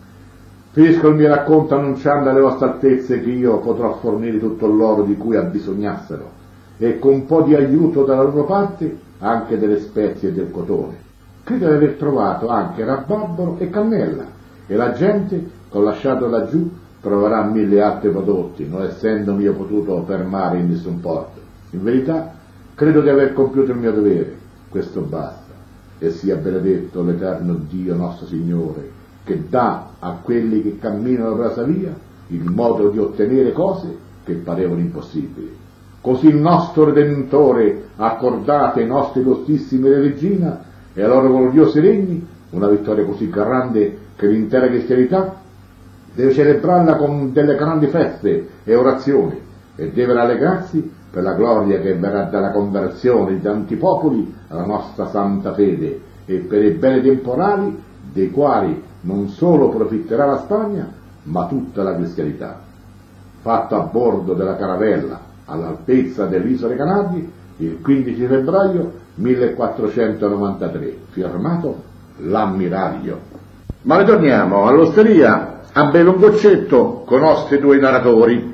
Finisco il mio racconto annunciando alle vostre altezze che io potrò fornire tutto l'oro di cui abbisognassero e con un po' di aiuto dalla loro parte anche delle spezie e del cotone. Credo di aver trovato anche rabarbaro e cannella e la gente che ho lasciato laggiù troverà mille altri prodotti, non essendomi io potuto fermare in nessun porto. In verità credo di aver compiuto il mio dovere, questo basta, e sia benedetto l'eterno Dio nostro Signore, che dà a quelli che camminano per la sua via il modo di ottenere cose che parevano impossibili. Così il nostro Redentore ha accordato ai nostri illustrissimi re regina e ai loro gloriosi regni una vittoria così grande che l'intera cristianità deve celebrarla con delle grandi feste e orazioni e deve rallegrarsi per la gloria che verrà dalla conversione di tanti popoli alla nostra santa fede e per i beni temporali dei quali non solo profitterà la Spagna, ma tutta la cristianità. Fatto a bordo della caravella all'altezza delle isole Canarie il quindici febbraio millequattrocentonovantatré, firmato l'ammiraglio. Ma ritorniamo all'osteria a bere un goccetto con i nostri due narratori.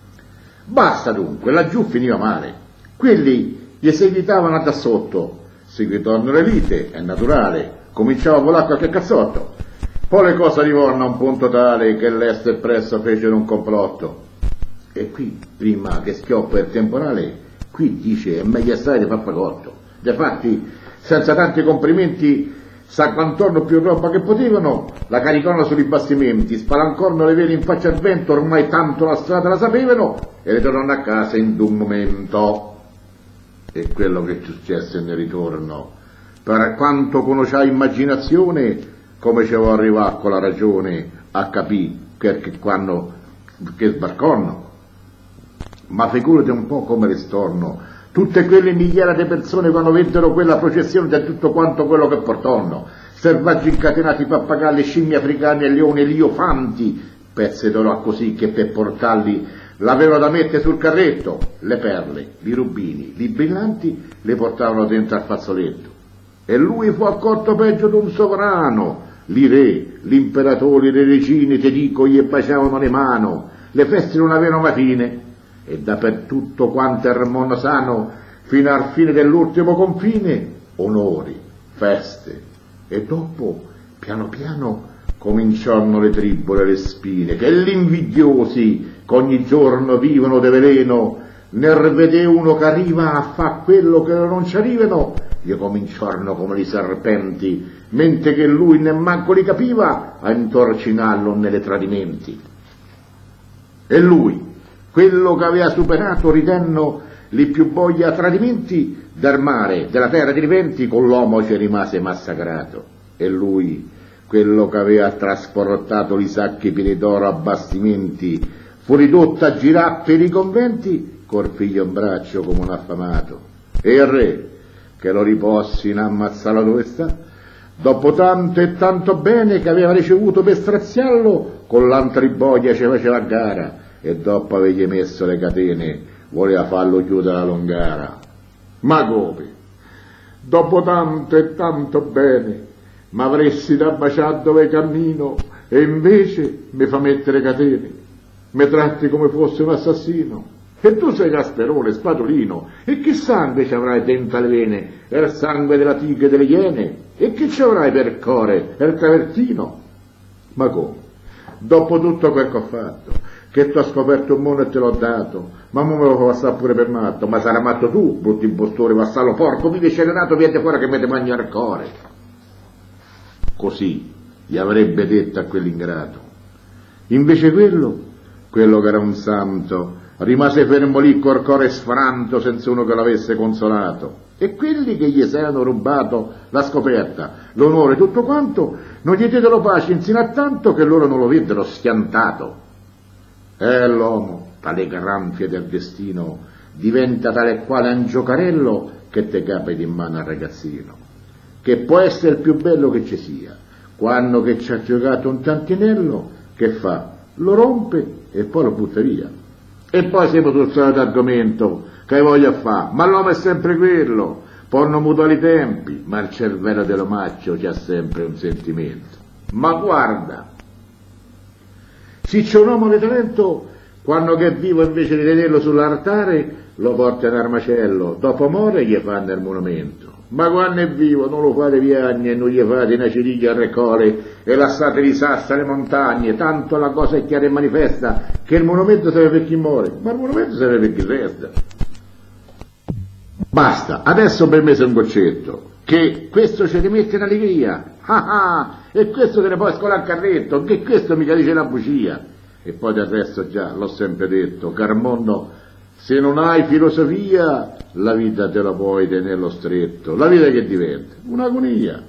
Basta dunque, laggiù finiva male. Quelli gli seguitavano da sotto, seguitò le lite, è naturale, cominciava a volare qualche cazzotto. Poi le cose arrivarono a un punto tale che l'est e presso fecero un complotto. E qui, prima che schioppa il temporale, qui dice è meglio assai di pappagotto. Difatti, senza tanti complimenti, s'agguantorno più roba che potevano, la caricarono sugli bastimenti, spalancorno le vele in faccia al vento, ormai tanto la strada la sapevano, e ritornano a casa in un momento. E quello che successe nel ritorno, per quanto conosciai immaginazione, come ci avevo arrivato con la ragione a capire che, che quando che sbarconno. Ma figurati un po' come ristorno tutte quelle migliaia di persone quando veddero quella processione di tutto quanto quello che portano, selvaggi incatenati, pappagalli, scimmie africane e leoni eliofanti, pezzi d'oro così che per portarli l'avevano da mettere sul carretto, le perle, i rubini, i brillanti le portavano dentro al fazzoletto. E lui fu accolto peggio di un sovrano, li re, l'imperatori, le regine, te dico, gli baciavano le mani, le feste non avevano mai fine, e dappertutto quanto era il mondo sano, fino al fine dell'ultimo confine, onori, feste, e dopo, piano piano, cominciarono le tribole e le spine, che gli invidiosi, che ogni giorno vivono de veleno, nel vedere uno che arriva a fa quello che non ci arrivano, gli cominciarono come i serpenti, mentre che lui nemmanco li capiva, a intorcinarlo nelle tradimenti. E lui, quello che aveva superato, ritenno, li più voglia tradimenti del mare, della terra di viventi, con l'uomo ci rimase massacrato. E lui, quello che aveva trasportato i sacchi pieni d'oro a bastimenti, fu ridotto a girare per i conventi, col figlio in braccio come un affamato. E il re, che lo ripossi in ammazzarlo dove sta, dopo tanto e tanto bene che aveva ricevuto per straziarlo, con l'antriboia ci faceva a gara, e dopo avergli messo le catene voleva farlo chiudere la longara. Ma come? Dopo tanto e tanto bene m'avresti da baciare dove cammino, e invece mi fa mettere catene, mi tratti come fosse un assassino. E tu sei Gasperone, Spadolino, e che sangue ci avrai dentro alle vene? È il sangue della tigre e delle iene? E che ci avrai per core? È il travertino? Ma come? Dopo tutto quel che ho fatto, che tu hai scoperto un mondo e te l'ho dato, ma mo me lo fa passare pure per matto. Ma sarà matto tu, brutti impostore, vassallo porco, vivi scenenato, vieni fuori che mi te mangi al core. Così gli avrebbe detto a quell'ingrato. Invece quello, quello che era un santo, rimase fermo lì col cuore sfranto senza uno che l'avesse consolato. E quelli che gli si erano rubato la scoperta, l'onore, tutto quanto, non gli diedero pace insino a tanto che loro non lo videro schiantato. E l'uomo, tale granfie del destino, diventa tale quale un giocarello che te capita in mano al ragazzino, che può essere il più bello che ci sia. Quando che ci ha giocato un tantinello, che fa? Lo rompe e poi lo butta via. E poi siamo sul solito argomento, che voglia fa? Ma l'uomo è sempre quello, possono mutare i tempi, ma il cervello dell'omaccio c'ha sempre un sentimento. Ma guarda, se c'è un uomo di talento, quando che è vivo invece di tenerlo sull'altare, lo porta in armacello, dopo muore gli fanno il monumento. Ma quando è vivo non lo fate viagni e non gli fate una ceriglia al recore e lasciate di sassa le montagne, tanto la cosa è chiara e manifesta che il monumento serve per chi muore, ma il monumento serve per chi resta. Basta, adesso per me c'è un goccetto, che questo ci rimette in allegria, ah ah, e questo te ne puoi scolare al carretto, che questo mica dice la bugia. E poi del resto già, l'ho sempre detto, caro mondo, se non hai filosofia, la vita te la puoi tenerlo stretto. La vita che diventa? Un'agonia.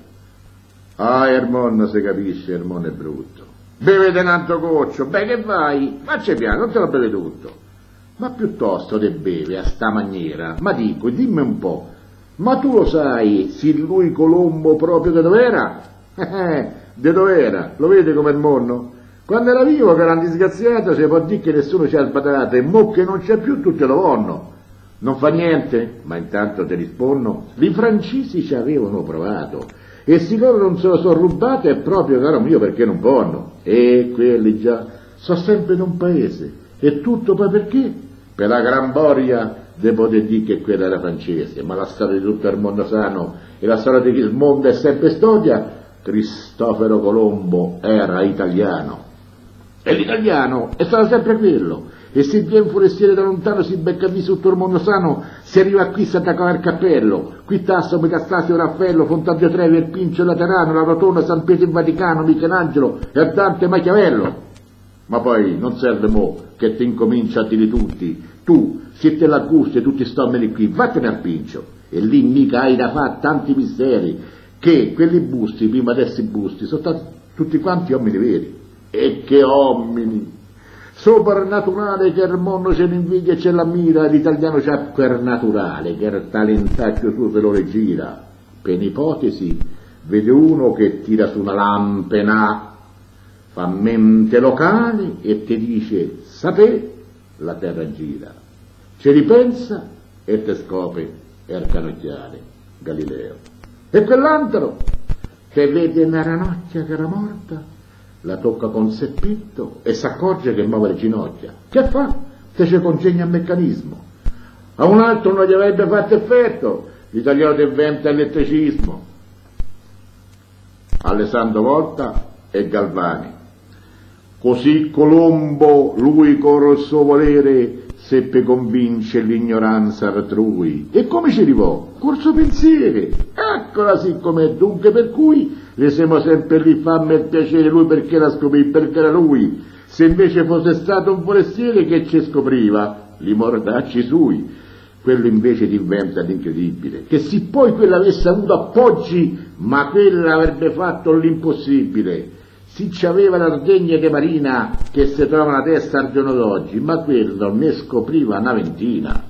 Ah, il mondo si capisce, il mondo è brutto. Bevete tanto goccio, beh che vai? Faccia piano, non te lo beve tutto. Ma piuttosto te beve a sta maniera. Ma dico, dimmi un po', ma tu lo sai, se lui Colombo proprio da dove era? Eh, da dove era? Lo vede come il mondo? Quando era vivo, che era un disgraziato, si può dire che nessuno ci ha sbadato, e mo che non c'è più, tutti lo vanno. Non fa niente, ma intanto ti rispondo, i francesi ci avevano provato, e se loro non se lo sono rubate è proprio, caro mio, perché non vanno. E quelli già sono sempre in un paese, e tutto poi perché? Per la gran boria di poter dire che quella era francese, ma la storia di tutto il mondo sano, e la storia di chi il mondo è sempre storia, Cristoforo Colombo era italiano. E l'italiano è stato sempre quello, e se viene un forestiere da lontano si becca lì su tutto il mondo sano, si arriva qui si attacca il cappello, qui Tasso, Metastasio, Raffaello, Fontagio Trevi, il Pincio, Laterano, la Rotonda, San Pietro in Vaticano, Michelangelo, e Dante Machiavello. Ma poi non serve mo' che ti incomincia a dire tutti, tu, se te la gusti tutti sto bene qui, vattene al Pincio, e lì mica hai da fare tanti misteri, che quelli busti, prima di essere busti, sono stati tutti quanti uomini veri. E che uomini! Soprannaturale che il mondo ce l'invidia e ce l'ammira, l'italiano c'ha quel naturale, che il talentaccio suo se lo rigira. Per ipotesi, vede uno che tira su una lampena, fa mente locale e ti dice, sapè, la terra gira. Ci ripensa e te scopre il canocchiale, Galileo. E quell'altro, che vede una ranocchia che era morta, la tocca con seppetto e si accorge che muove le ginocchia. Che fa? Te ci congegna il meccanismo. A un altro non gli avrebbe fatto effetto, l'italiano ti inventa l'elettricismo. Alessandro Volta e Galvani. Così Colombo, lui col suo volere, seppe convincere l'ignoranza altrui. E come ci arrivò? Col suo pensiero. Eccola sì com'è, dunque per cui le siamo sempre lì, fammi il piacere lui perché la scoprì, perché era lui. Se invece fosse stato un forestiere che ci scopriva, li mordacci sui, quello invece diventa l'incredibile, che se poi quello avesse avuto appoggi, ma quello avrebbe fatto l'impossibile. Si ci aveva l'Ardegna de Marina che si trova una testa al giorno d'oggi, ma quello ne scopriva una ventina.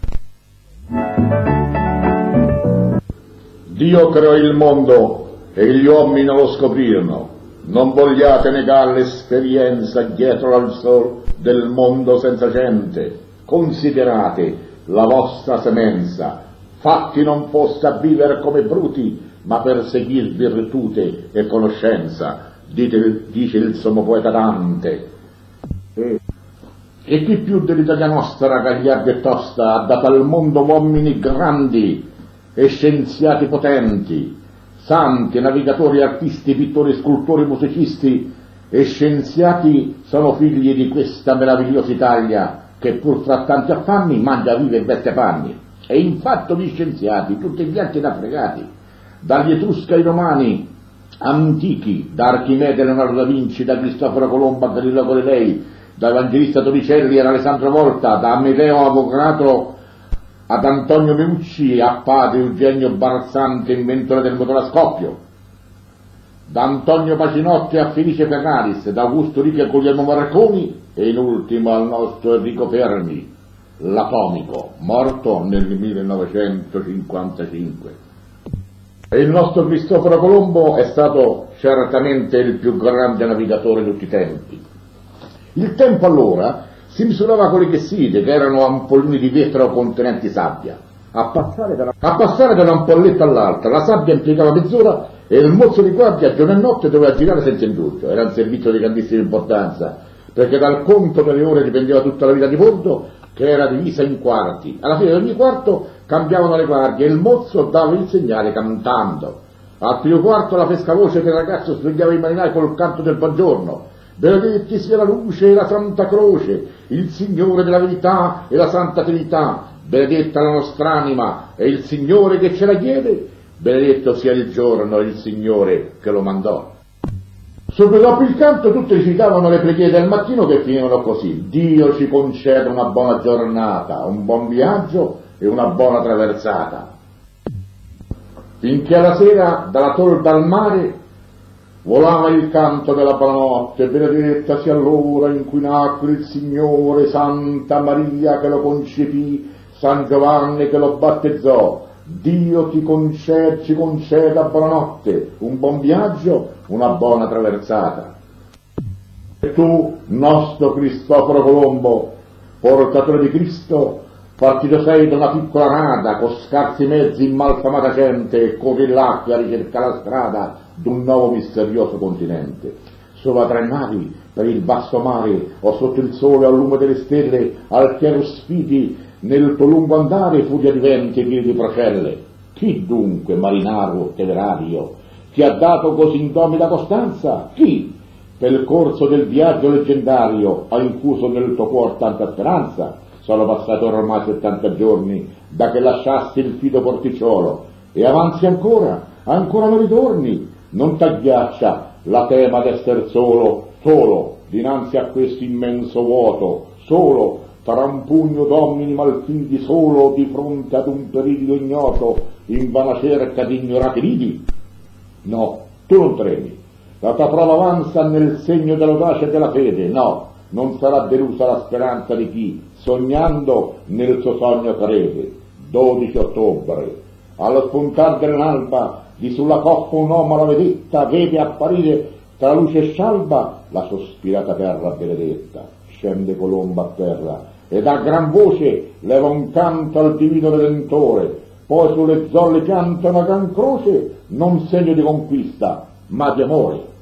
Dio creò il mondo e gli uomini non lo scoprirono. Non vogliate negare l'esperienza dietro al sol del mondo senza gente. Considerate la vostra semenza, fatti non possa vivere come bruti, ma per seguir virtute e conoscenza, dite, dice il sommo poeta Dante. E, e chi più dell'Italia nostra, gagliarda e tosta, ha dato al mondo uomini grandi e scienziati potenti, santi, navigatori, artisti, pittori, scultori, musicisti e scienziati sono figli di questa meravigliosa Italia che pur tra tanti affanni mangia, vive e veste panni. E infatti gli scienziati, tutti gli altri da fregati, dagli Etruschi ai Romani antichi, da Archimede, Leonardo da Vinci, da Cristoforo Colombo a Galileo Galilei, da Evangelista Torricelli ad Alessandro Volta, da Amedeo Avogadro ad Antonio Meucci, a padre Eugenio Barzante, inventore del motore a scoppio, da Antonio Pacinotti a Felice Ferraris, da Augusto Righi a Guglielmo Marconi e in ultimo al nostro Enrico Fermi, l'atomico, morto nel millenovecentocinquantacinque. E il nostro Cristoforo Colombo è stato certamente il più grande navigatore di tutti i tempi. Il tempo allora si misurava con le chessite, che erano ampollini di vetro contenenti sabbia. A passare da, a passare da un'ampolletta all'altra, la sabbia impiegava mezz'ora e il mozzo di guardia giorno e notte doveva girare senza indugio. Era un servizio di grandissima importanza, perché dal conto delle ore dipendeva tutta la vita di bordo, che era divisa in quarti. Alla fine di ogni quarto cambiavano le guardie e il mozzo dava il segnale cantando. Al primo quarto la fresca voce del ragazzo svegliava i marinai col canto del buongiorno. Benedetti sia la luce e la Santa Croce, il Signore della verità e la Santa Trinità, benedetta la nostra anima e il Signore che ce la chiede, benedetto sia il giorno e il Signore che lo mandò. Subito dopo il canto tutti recitavano le preghiere del mattino che finivano così: Dio ci conceda una buona giornata, un buon viaggio e una buona traversata. Finché alla sera dalla tolda al mare volava il canto della buonanotte, benedetta sia l'ora in cui nacque il Signore, Santa Maria che lo concepì, San Giovanni che lo battezzò. Dio ti conceda, ci conceda buonanotte, un buon viaggio, una buona traversata. E tu, nostro Cristoforo Colombo, portatore di Cristo, partito sei da una piccola nada, con scarsi mezzi in malfamata gente, e corri l'acqua a ricercare la strada d'un nuovo misterioso continente. Sopra tra i navi, per il vasto mare, o sotto il sole al lume delle stelle, al chiaro sfidi, nel tuo lungo andare furia di venti e piedi di procelle. Chi dunque, marinaro temerario, ti ha dato così indomita costanza? Chi, per il corso del viaggio leggendario, ha infuso nel tuo cuore tanta speranza? Sono passati ormai settanta giorni da che lasciasti il fido porticciolo, e avanzi ancora, ancora non ritorni. Non t'agghiaccia la tema d'esser solo, solo, dinanzi a questo immenso vuoto, solo, tra un pugno d'uomini malfidi, solo di fronte ad un pericolo ignoto, in vana cerca di ignorati ridi? No, tu non tremi, la tua prova avanza nel segno dell'audacia e della fede. No, non sarà delusa la speranza di chi, sognando, nel suo sogno crede. dodici ottobre, allo spuntar dell'alba, di sulla coppa un uomo alla vedetta vede apparire tra luce e scialba la sospirata terra benedetta. Scende Colombo a terra ed a gran voce leva un canto al divino Redentore, poi sulle zolle pianta una gran croce, non segno di conquista, ma di amore.